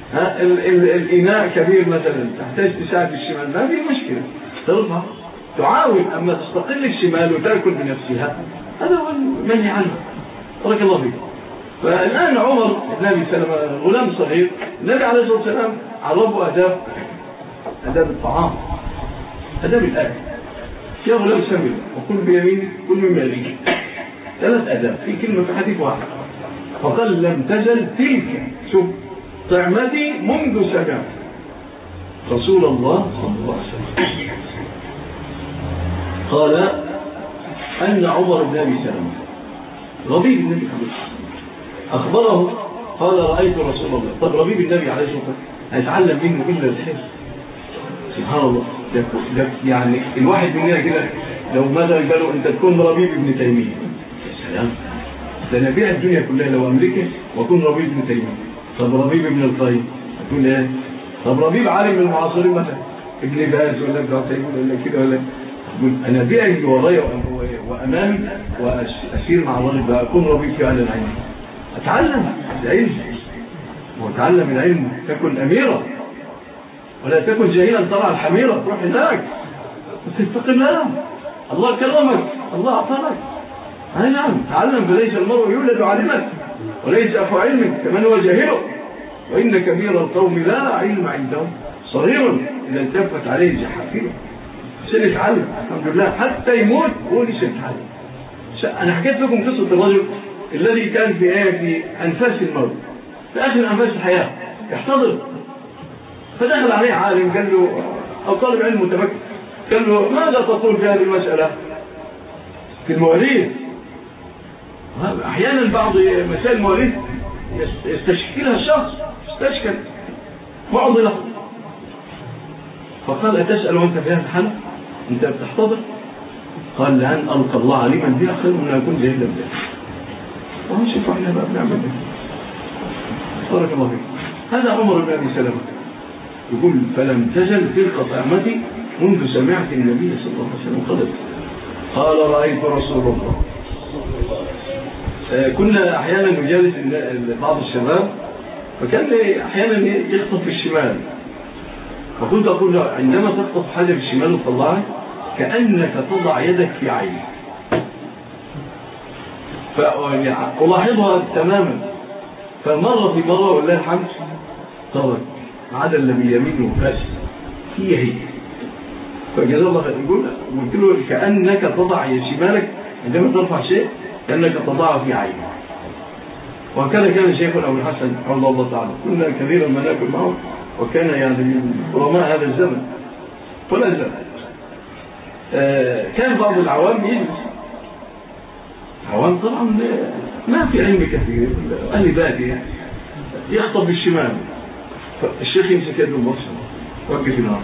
ها ال ال الإناء كبير مثلا تحتاج تساعد الشمال، ما في مشكلة ترفع تعاون. أما تستقل الشمال وتأكل بنفسها هذا هو المنهي عنه. بارك الله فيك. فالآن عمر بن أبي سلمة غلام صغير، النبي عليه الصلاة والسلام عرفه أداب أداب الطعام، أداب الأكل. يا غلام سمي وكل بيمينك كل مما يليك، ثلاث أداب في كلمة في حديث واحد. فقال لم تزل تلك شوف طعمتي منذ سمعت رسول الله صلى الله عليه وسلم. قال أن عمر بن أبي سلمة ربيب النبي أخبره قال رأيت رسول الله. طب ربيب النبي عليه الصلاة والسلام هيتعلم منه إلا الحفظ. سبحان الله. يعني الواحد مننا كده لو ماذا قالوا أنت تكون ربيب ابن تيمية، سلام، ده نبيع الدنيا كلها لو أملكه وأكون ربيب ابن تيمية. طب ربيب ابن القيم أكون إيه؟ طب ربيب عالم المعاصرين مثلا ابن باز ولا ابن عثيمين ولا كده ولا أنا بيع اللي ورايا وأمامي وأسير مع الراجل بقى أكون ربيب في أهل العلم. أتعلم العلم وأتعلم العلم. تكن أميرة ولا تكن جاهلا طلع الحميرة تروح هناك وتتقي الله. الله كرمك، الله أعطاك. أي نعم تعلم، فليس المرء يولد عالما وليس أخو علمك كمن هو جاهله. وإن كبير القوم لا علم عندهم صغير إذا التفت عليه الجحافير. سنتعلم الحمد لله حتى يموت هو لسه يتعلم. أنا حكيت لكم قصة الرجل الذي كان في آية في أنفاس الموت في آخر أنفاس الحياة يحتضر، فدخل عليه عالم قال له أو طالب علم متمكن قال له ماذا تقول في هذه المسألة في المواليد؟ أحيانا بعض مسائل المواليد يستشكلها الشخص يستشكل معضلة. فقال أتسأل وأنت في هذا الحل؟ أنت بتحتضر؟ قال لأن ألقى الله عليما بها خير من أن أكون جاهلا بها. ونشوف احنا بقى بنعمل ايه. بارك الله فيك. هذا عمر بن أبي سلمة يقول فلم تزل تلك طعمتي منذ سمعت النبي صلى الله عليه وسلم قال قال رأيت رسول الله. كنا أحيانا نجالس بعض الشباب فكان أحيانا يخطف في الشمال، فكنت أقول له عندما تخطف حاجة في الشمال وتطلعها كأنك تضع يدك في عينك، فألاحظها تماما. فمرة في مرة والله الحمد طبعا عدا الذي يمينه فاسد هي هي. فجزا الله خير يقول قلت له كأنك تضع شمالك عندما ترفع شيء كأنك تضعه في عينك. وهكذا كان شيخنا أبو الحسن رضي الله تعالى كنا كثيرا ما ناكل معه وكان يعني من قرماء هذا الزمن ولا زمن. آه كان بعض العوام يجلس عوام طبعا ما في علم كثير أهل بادية يخطب بالشمال، فالشيخ يمسك يده المصر وقف النار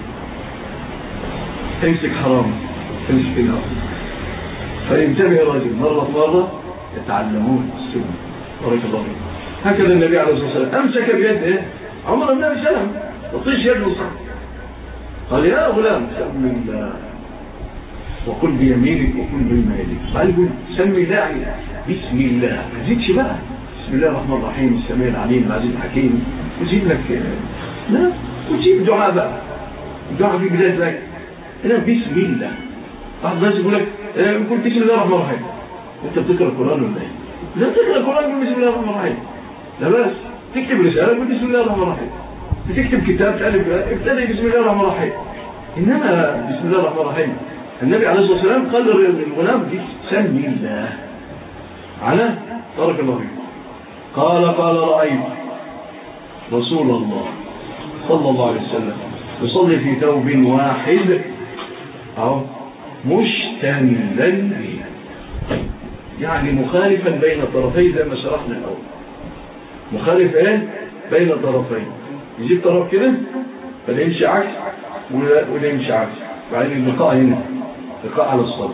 يمسك حرام يمسك النار فينتبه الرجل مرة مرة يتعلمون السنة. بارك الله فيك. هكذا النبي عليه الصلاة والسلام أمسك بيده عمر بن أبي سلمة وطيش يده صح قال يا غلام سم الله وكل بيمينك وكل بيمينك. قال يقول سمي الله يعني بسم الله ما تزيدش بقى بسم الله الرحمن الرحيم السميع العليم العزيز الحكيم وتجيب لك لا وتجيب دعاء بقى الدعاء في بداية ذلك هنا بسم الله. بعض الناس يقول لك يقول بسم الله الرحمن الرحيم انت بتقرأ القرآن ولا ايه؟ لا تقرأ القرآن يقول بسم الله الرحمن الرحيم لا بس تكتب رسالة يقول بسم الله الرحمن الرحيم تكتب كتاب تألف ابتدأ بسم الله الرحمن الرحيم. إنما بسم الله الرحمن الرحيم النبي عليه الصلاة والسلام قال للغلام سمي الله على بارك الله فيك. قال قال رأيت رسول الله صلى الله عليه وسلم يصلي في ثوب واحد أو مشتملا به يعني مخالفا بين الطرفين زي ما شرحنا الأول. مخالف ايه بين الطرفين يجيب طرف كده فلا يمشي عكس ولا يمشي عكس وبعدين اللقاء هنا لقاء على الصدر.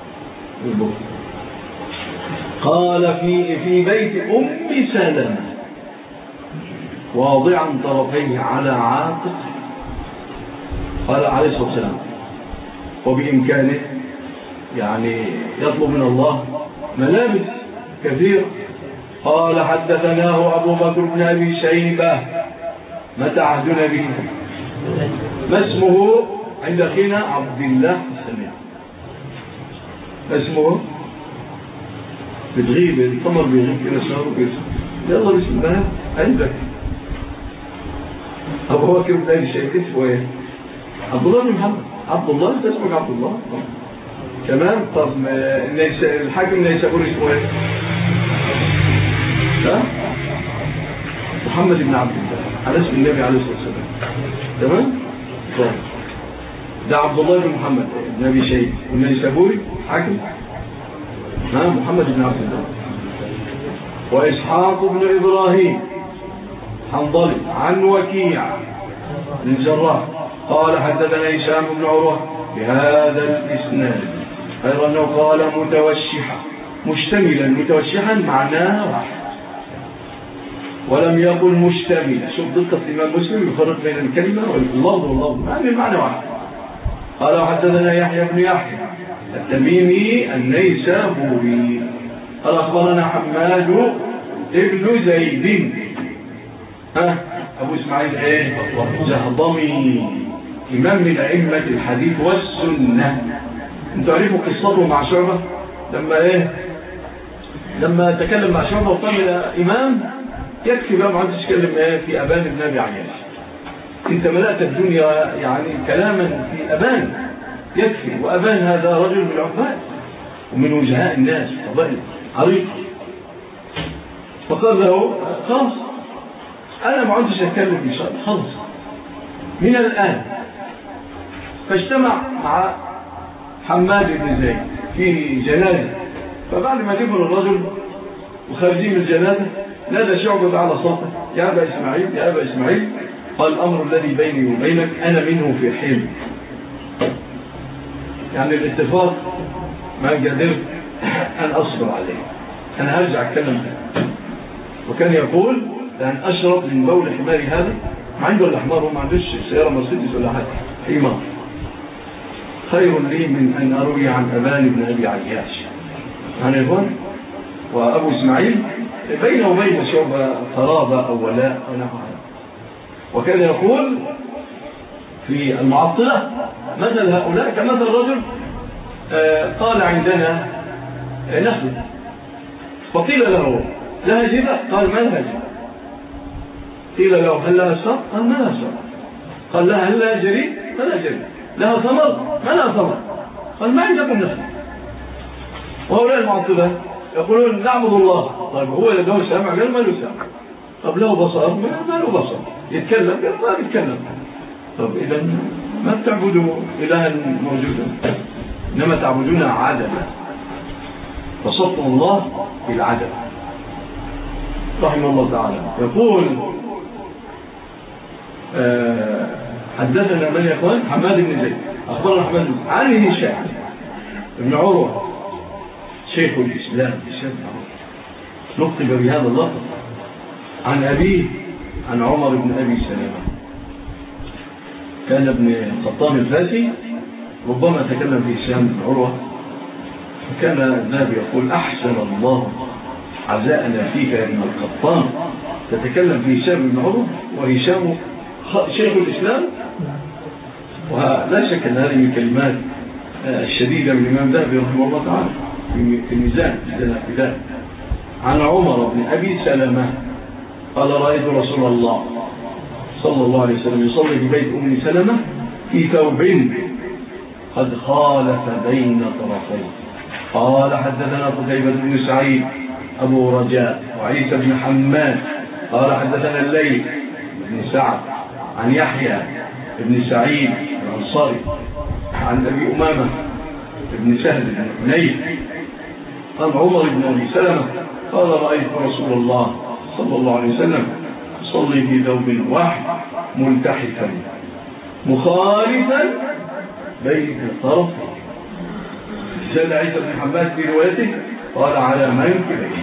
قال في في بيت أم سلمة واضعا طرفيه على عاتق قال عليه الصلاة والسلام وبإمكانه يعني يطلب من الله ملابس كثير. قال حدثناه أبو بكر بن أبي شيبة متى عهدنا به؟ ما اسمه عند أخينا عبد الله السميع؟ ما اسمه؟ بتغيب القمر بيغيب كده شهر وكده. يلا بسم الله عندك أبو هو كيف تلاقي شيء اسمه ايه؟ عبد الله بن محمد. عبد الله انت اسمك عبد الله تمام. طب الحاكم النيسابوري اسمه ايه؟ ها؟ محمد بن عبد الله على اسم النبي عليه الصلاه والسلام. تمام؟ طيب ده عبد الله بن محمد بن ابي شيبه والنيسابوري حاكم ها محمد بن عبد الله. واسحاق بن ابراهيم حنظلي عن وكيع بن الجراح قال حدثنا هشام بن عروه بهذا الاسناد غير انه قال متوشحا مشتملا. متوشحا معناه واحد ولم يقل مشتمل. شوف دقة الإمام مسلم يفرق بين الكلمة واللفظ واللفظ يعني المعنى واحد. قال حدثنا يحيى بن يحيى التميمي النيسابوري قال أخبرنا حماد ابن زيد ها أبو إسماعيل إيه جهضمي إمام من أئمة الحديث والسنة. أنتوا عرفوا قصته مع شعبة لما إيه لما تكلم مع شعبة وقال إلى إمام يكفي بقى ما عادش تتكلم في أبان بن أبي عياش. أنت ملأت الدنيا يعني كلاما في أبان يكفي. وأبان هذا رجل من العباد ومن وجهاء الناس فضائل عريق. فقال له خلاص أنا ما عادش أتكلم في شيء خلاص من الآن. فاجتمع مع حماد بن زيد في جنازة. فبعد ما دفن الرجل وخارجين من الجنازة نادى شعبة على صوته يا أبا إسماعيل يا أبا إسماعيل قال الأمر الذي بيني وبينك أنا منه في حين. يعني الاتفاق ما قدرت أن أصبر عليه أنا هرجع أتكلم. وكان يقول لأن أشرب من بول حماري هذا ما عنده ولا حمار وما عندوش سيارة مرسيدس ولا حاجة حمار خير لي من أن أروي عن أبان بن أبي عياش. يعني يقول وأبو إسماعيل بينه وبين شعبة قرابة أو ولاء أو نحو هذا. وكان يقول في المعطلة مثل هؤلاء كمثل رجل قال عندنا نخل فقيل له لها جبة قال ما لها جبة. قيل له هل لها سر قال ما لها سر. قال لها هل لها جريد ما لها جريد. لها ثمر ما لها ثمر. قال ما عندكم نخل. وهؤلاء المعطلة يقولون نعبد الله. طيب هو له سامع غير ما له سامع. طب له بصر ما له بصر. يتكلم غير ما يتكلم. طب إذا ما تعبدوا إلها موجودا إنما تعبدون عدما. فصدق الله بالعدم رحمه الله تعالى. يقول آه حدثنا من يقول حماد بن زيد أخبرنا حماد عن هشام بن عروة شيخ الإسلام نقب بهذا اللفظ عن أبيه عن عمر بن أبي سلمة. كان ابن الخطاب الفاسي ربما تكلم في هشام بن عروة فكان النبي يقول أحسن الله عزاءنا فيك يا ابن الخطاب. تتكلم في هشام بن عروة وهشام شيخ الإسلام. ولا شك أن هذه من الكلمات الشديدة من الإمام الذهبي رحمه الله تعالى في الميزان في ذلك. عن عمر بن أبي سلمة قال رأيت رسول الله صلى الله عليه وسلم يصلي في بيت أم سلمة في ثوب قد خالف بين طرفين. قال حدثنا قتيبة بن سعيد أبو رجاء وعيسى بن حماد قال حدثنا الليث بن سعد عن يحيى بن سعيد الأنصاري عن أبي أمامة بن سهل بن حنيف عن عمر بن أبي سلمة قال رأيت رسول الله صلى الله عليه وسلم يصلي في ثوب واحد ملتحفا مخالفا بين الطرف. سأل عيسى بن حماد في روايته قال على منكبيه.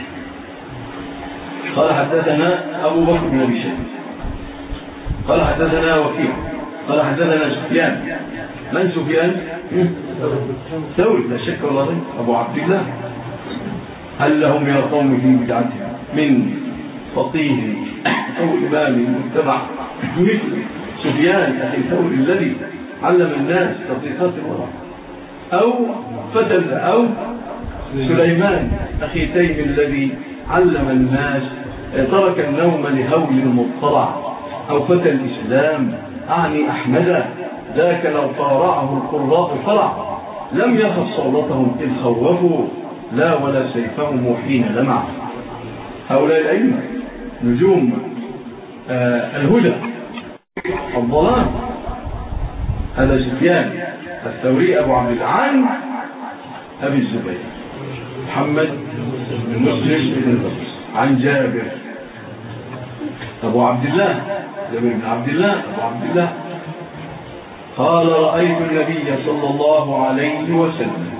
قال حدثنا أبو بكر بن أبي شيبة قال حدثنا وكيع قال حدثنا سفيان. من سفيان؟ ثوري لا شك ولا ريب أبو عبد الله. هل لهم يا قوم في بدعتهم من فقيه أو إمام متبع مثل سفيان أخي الثوري الذي علم الناس تطبيقات الورع، أو فتى أو سليمان أخي تيم الذي علم الناس ترك النوم لهول المضطرع، أو فتى الإسلام أعني أحمد ذاك لو طارعه القراء فرع، لم يخف صولتهم إذ خوفوا لا ولا سيفهم حين لمع. هؤلاء الأئمة نجوم آه الهدى الظلام. هذا سفيان الثوري أبو عبد العال أبي الزبير محمد بن مسلم بن البصري عن جابر أبو عبد الله جابر بن عبد الله أبو عبد الله قال رأيت النبي صلى الله عليه وسلم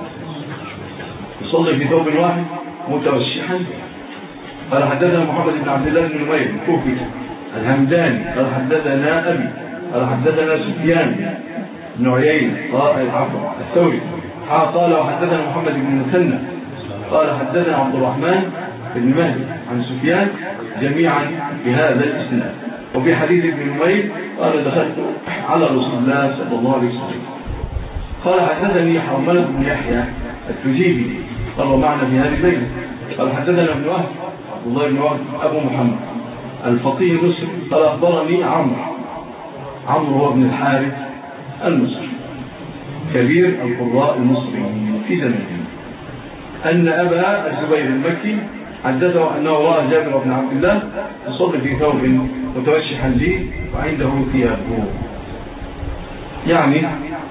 يصلي في ثوب واحد متوشحا. قال حدثنا محمد بن عبد الله بن نمير الكوفي الهمداني قال حدثنا أبي قال حدثنا سفيان بن عيينة قال عفوا الثوري قال وحدثنا محمد بن مثنى قال حدثنا عبد الرحمن بن مهدي عن سفيان جميعا بهذا الاسناد. وفي حديث ابن نمير قال دخلت على رسول الله صلى الله عليه وسلم قال حدثني حرملة بن يحيى التجيبي قال معنا في هذه الليلة قال حدثنا ابن وهب عبد الله بن وهب أبو محمد الفقيه المصري قال أخبرني عمرو عمرو هو ابن الحارث المصري كبير القراء المصريين في زمانه أن أبا الزبير المكي حدثه أنه رأى جابر بن عبد الله يصلي في ثوب متوشحا لي وعنده ثيابه، يعني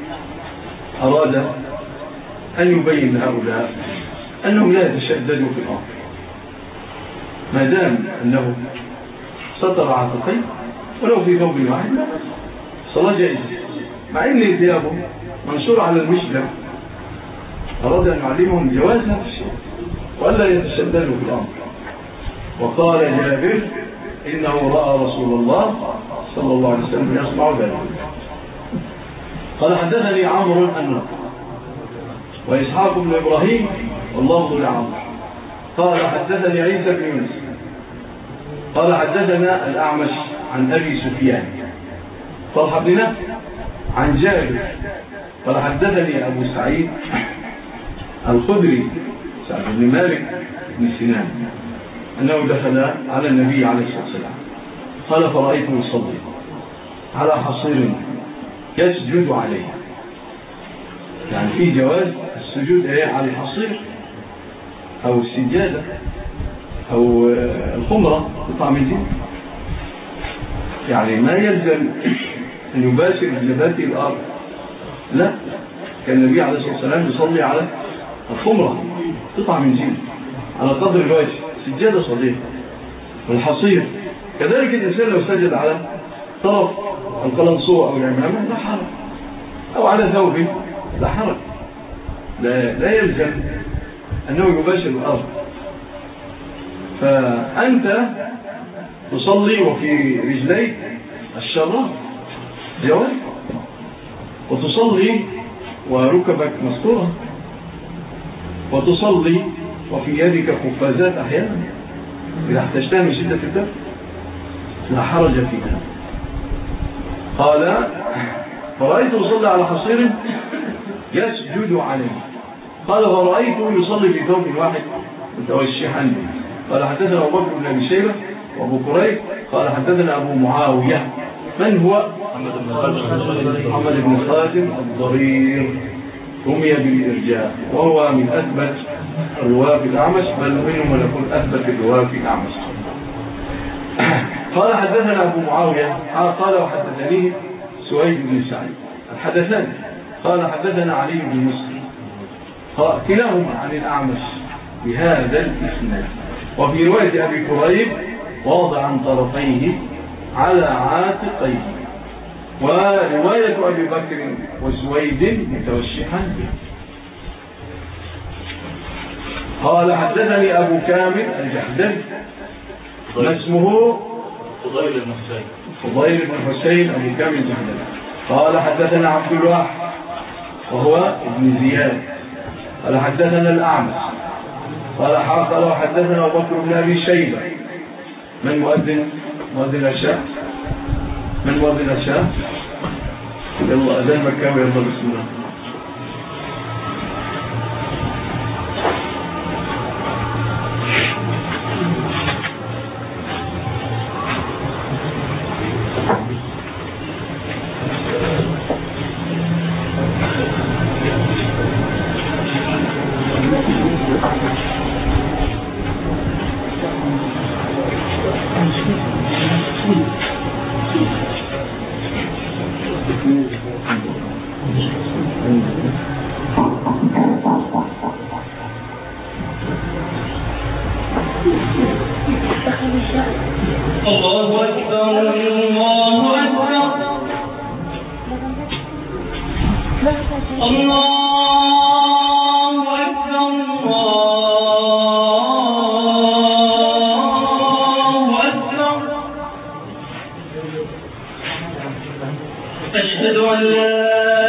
أراد أن يبين لهؤلاء أنهم لا يتشددوا في الأمر ما دام أنه سطر عاتقيه ولو في ثوب واحد لا صلاة جائزة، مع أن ثيابه منشور على المشلم. أراد أن يعلمهم جواز هذا الشيء وألا يتشددوا في الأمر. وقال جابر إنه رأى رسول الله صلى الله عليه وسلم يصنع ذلك. قال حدثني عمرو النقي وإسحاق بن إبراهيم واللفظ لعمرو قال حدثني عيسى بن يونس قال حدثنا الأعمش عن أبي سفيان طلحة بن نافع عن جابر قال حدثني أبو سعيد الخدري سعد بن مالك بن سنان أنه دخل على النبي عليه الصلاة والسلام قال فرأيته يصلي على حصير يسجد عليه، يعني في جواز السجود على الحصير أو السجادة أو الخمرة قطع من دين، يعني ما يلزم أن يباشر بذاته الأرض، لا، كان النبي عليه الصلاة والسلام يصلي على الخمرة قطع من دين على قدر الوجه سجادة صلية. والحصير كذلك الإنسان لو سجد على طرف القلنسوة أو العمامة لا حرج، أو على ثوب لا حرج، لا, لا يلزم أنه يباشر الأرض. فأنت تصلي وفي رجليك الشراب جواز، وتصلي وركبك مستورة، وتصلي وفي يدك قفازات أحيانا إذا احتجتها من شدة الدم لا حرج فيها. قال فرأيت يصلي على حصير يسجد عليه. قال فرأيته يصلي في ثوب واحد متوشحا. قال حدثنا أبو بكر بن أبي شيبة وأبو كريب قال حدثنا أبو معاوية من هو محمد بن خازم الضرير رمي بالإرجاء وهو من أثبت الرواة في الأعمش، بل منهم من يكون أثبت الرواة في الأعمش. قال حدثنا أبو معاوية قال وحدثني سويد بن سعيد الحدثان قال حدثنا علي بن مسلم كلاهما عن الأعمش بهذا الإسناد. وفي رواية أبي كريب واضعا طرفيه على عاتقيه، ورواية أبي بكر وسويد متوشحا. قال حدثني أبو كامل الجحدري ما اسمه فضيل بن حسين فضيل بن حسين أبو كامل الجحدري قال حدثنا عبد الواحد وهو ابن زياد قال حدثنا الأعمش قال قال وحدثنا أبو بكر بن أبي شيبة من مؤذن مؤذن الشام من وابن الشام؟ يلا أذان مكاوي، يلا بسم الله. الله أكبر الله أكبر الله أكبر الله أكبر أشهد أن لا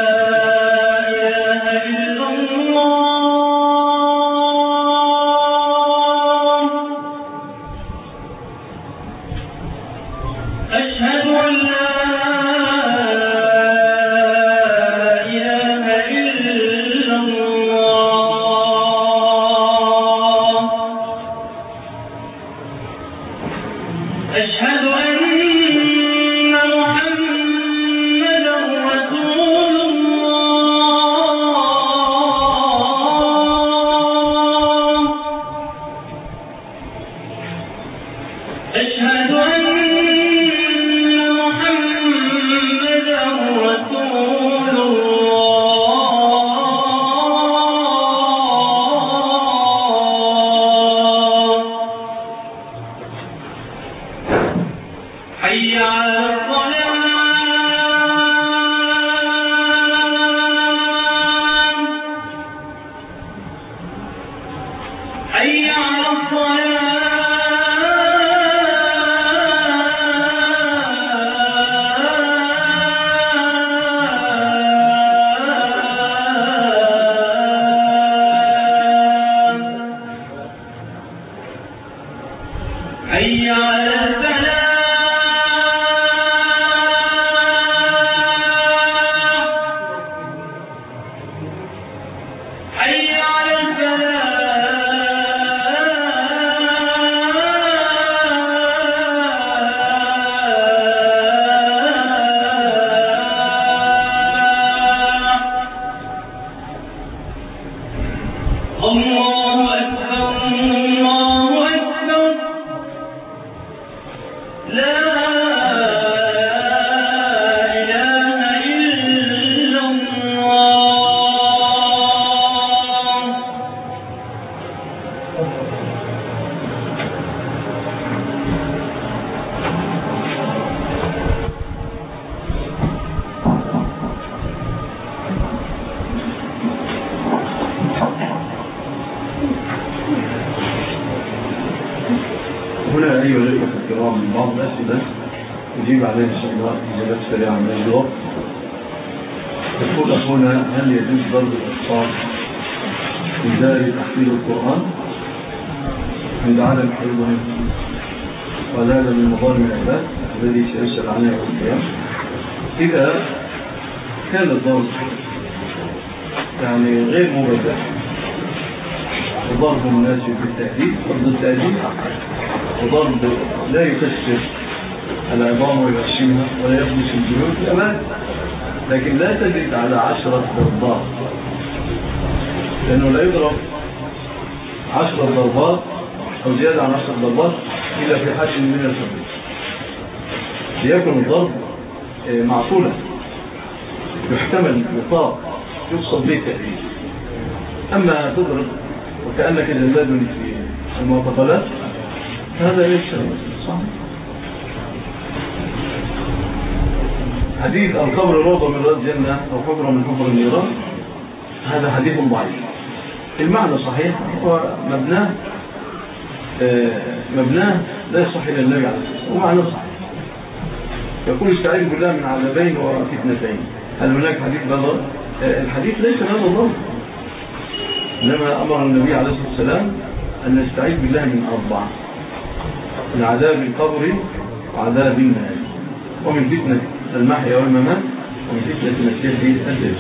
هنا أيها الأخوة الكرام من بعض الأسئلة أجيب عليها إن شاء الله إجابات سريعة من الوقت. يقول أخونا: هل يجوز ضرب الأطفال في دار تحفيظ القرآن عند عدم حفظهم ولا من مظالم العباد الذي سيسأل عنها يوم القيامة؟ إذا كان الضرب يعني غير مبرر وضرب الناس بالتأديب ضرب التأديب وضرب لا يكسر العظام ويغشمها ولا يخدش الجلود كمان، لكن لا تزيد على عشرة ضربات، لأنه لا يضرب عشرة ضربات أو زيادة عن عشرة ضربات إلا في حاجة من الحدود، ليكن الضرب معقولة يحتمل يطاق يقصد به تأديب. أما تضرب وكأنك جلاد في المعتقلات هذا ليس صح. حديث القبر روضة من رياض الجنة أو حفرة من حفر النيران هذا حديث ضعيف. المعنى صحيح ومبناه مبناه لا يصح إلى النبي عليه الصلاة والسلام، ومعنى صحيح. يقول: استعيذ بالله من عذابين وفتنتين. هل هناك حديث بضر؟ الحديث ليس هذا الضرب، إنما أمر النبي عليه الصلاة والسلام أن نستعيذ بالله من أربعة: من عذاب القبر وعذاب النار ومن فتنة المحيا والممات ومن فتنة المسيح الدجال.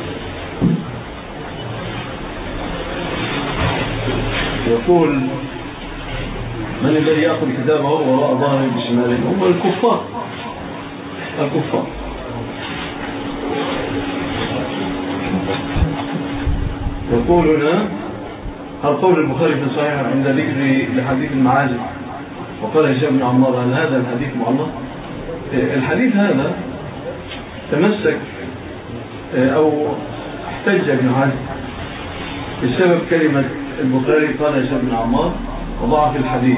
يقول من الذي يأخذ كتابه وراء ظهره بشماله؟ هم الكفار الكفار. يقول هنا هل قول البخاري في صحيح عند ذكر لحديث المعازف وقال هشام بن عمار هل هذا الحديث معلق؟ الحديث هذا تمسك أو احتج ابن حزم بسبب كلمة البخاري قال هشام بن عمار وضعف الحديث،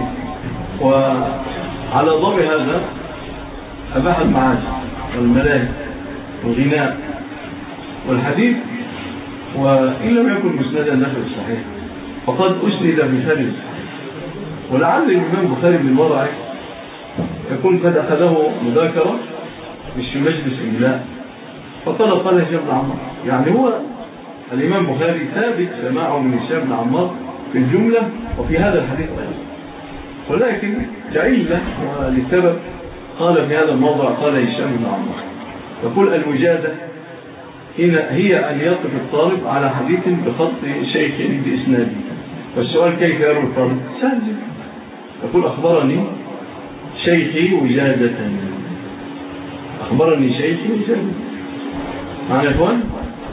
وعلى ضوء هذا أباح المعازف والملاهي والغناء والحديث، وإن لم يكن مسندا له الصحيح فقد أسند بفرز. ولعل الإمام البخاري من ورعه يكون قد أخذه مذاكرة مش في مجلس إملاء فقال قال هشام بن عمار، يعني هو الإمام البخاري ثابت سماعه من هشام بن عمار في الجملة وفي هذا الحديث أيضا، ولكن لعلة ولسبب قال في هذا الموضع قال هشام بن عمار. يقول المجادة هنا هي أن يقف الطالب على حديث بخط شيخ بإسناده، والسؤال كيف يروي الطالب؟ سهل. يقول أخبرني شيخي وجادة، أخبرني شيخي وجادة. معنا يا إخوان؟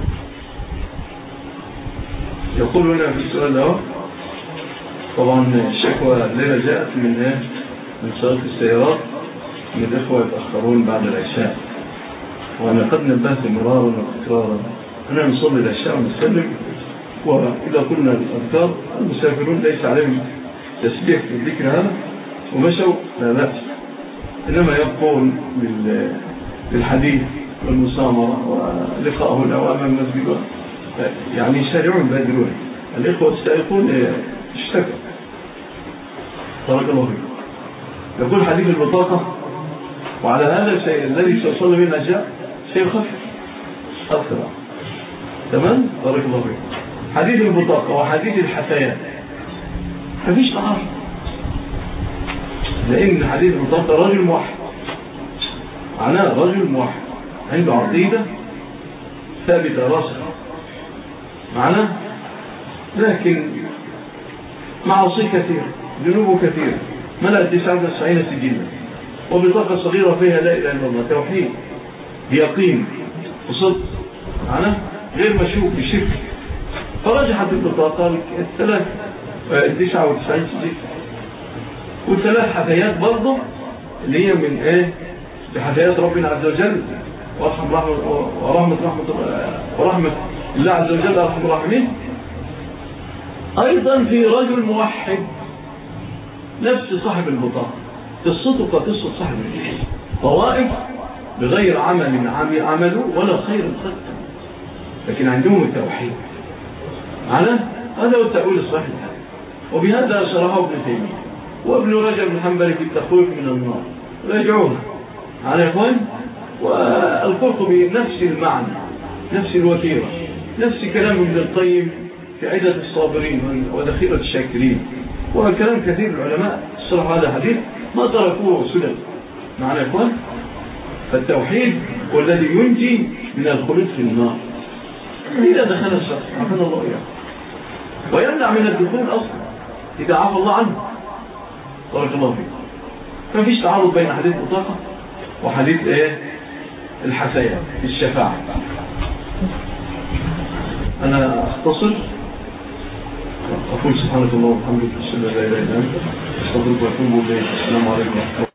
يقول هنا في السؤال ده طبعا الشكوى الليلة جاءت من من سائق السيارات من الإخوة يتأخرون بعد العشاء، وأنا قد نبهت مرارا وتكرارا أنا نصلي العشاء ونسلم، وإذا قلنا الأذكار المسافرون ليس عليهم تسبيح في الذكر هذا ومشوا لا بأس، إنما يبقون بالحديث والمسامرة ولقاءه الأوامر المسجد، يعني يسارعون بادرون. الإخوة السائقون اشتكوا بارك الله فيكم. يقول حديث البطاقة وعلى هذا الشيء الذي سيصل به الأشياء شيء خفيف أكثر. تمام بارك الله فيكم. حديث البطاقة وحديث الحثيان مفيش تعارض، لأن حديث البطاقة رجل موحد معناه رجل موحد عنده عقيدة ثابتة راسخة معناه، لكن معاصي كثير ذنوب كثير ملأ تسعة وتسعين سجلا، وبطاقة صغيرة فيها لا إله إلا الله توحيد بيقين وصدق معناه غير مشوك بشرك، فرجحت البطاقة الثلاث التسعة وتسعين سجل، والثلاث حثيات برضه اللي هي من ايه بحثيات ربنا عز وجل ورحمة رحمة ورحمة رحمة ورحمة الله عز وجل ورحمة الراحمين. أيضا في رجل موحد نفس صاحب البطاقة قصته كقصة صاحب البطاقة، طوائف بغير عمل عمله ولا خير الخلق، لكن عندهم التوحيد على هذا هو التأويل الصحيح، وبهذا شرحه ابن تيمية وابن رجب الحنبلي في التخويف من النار، راجعوها على يا اخوان. والقرطبي نفس المعنى نفس الوتيرة نفس كلام ابن القيم في عدة الصابرين ودخيلة الشاكرين، وكلام كثير العلماء الصراحة هذا حديث ما تركوه سدد معنا يا اخوان. فالتوحيد هو الذي ينجي من الخلود في النار إذا دخل الشخص عفنا الله إياه، ويمنع من الدخول أصلا إذا عفى الله عنه بارك الله فيك. ما فيش تعارض بين حديث البطاقة وحديث ايه الحثيان في الشفاعة. أنا أختصر أقول سبحانك الله وبحمدك أشهد أن لا إله إلا أنت أستغفرك وأتوب إليك. السلام عليكم.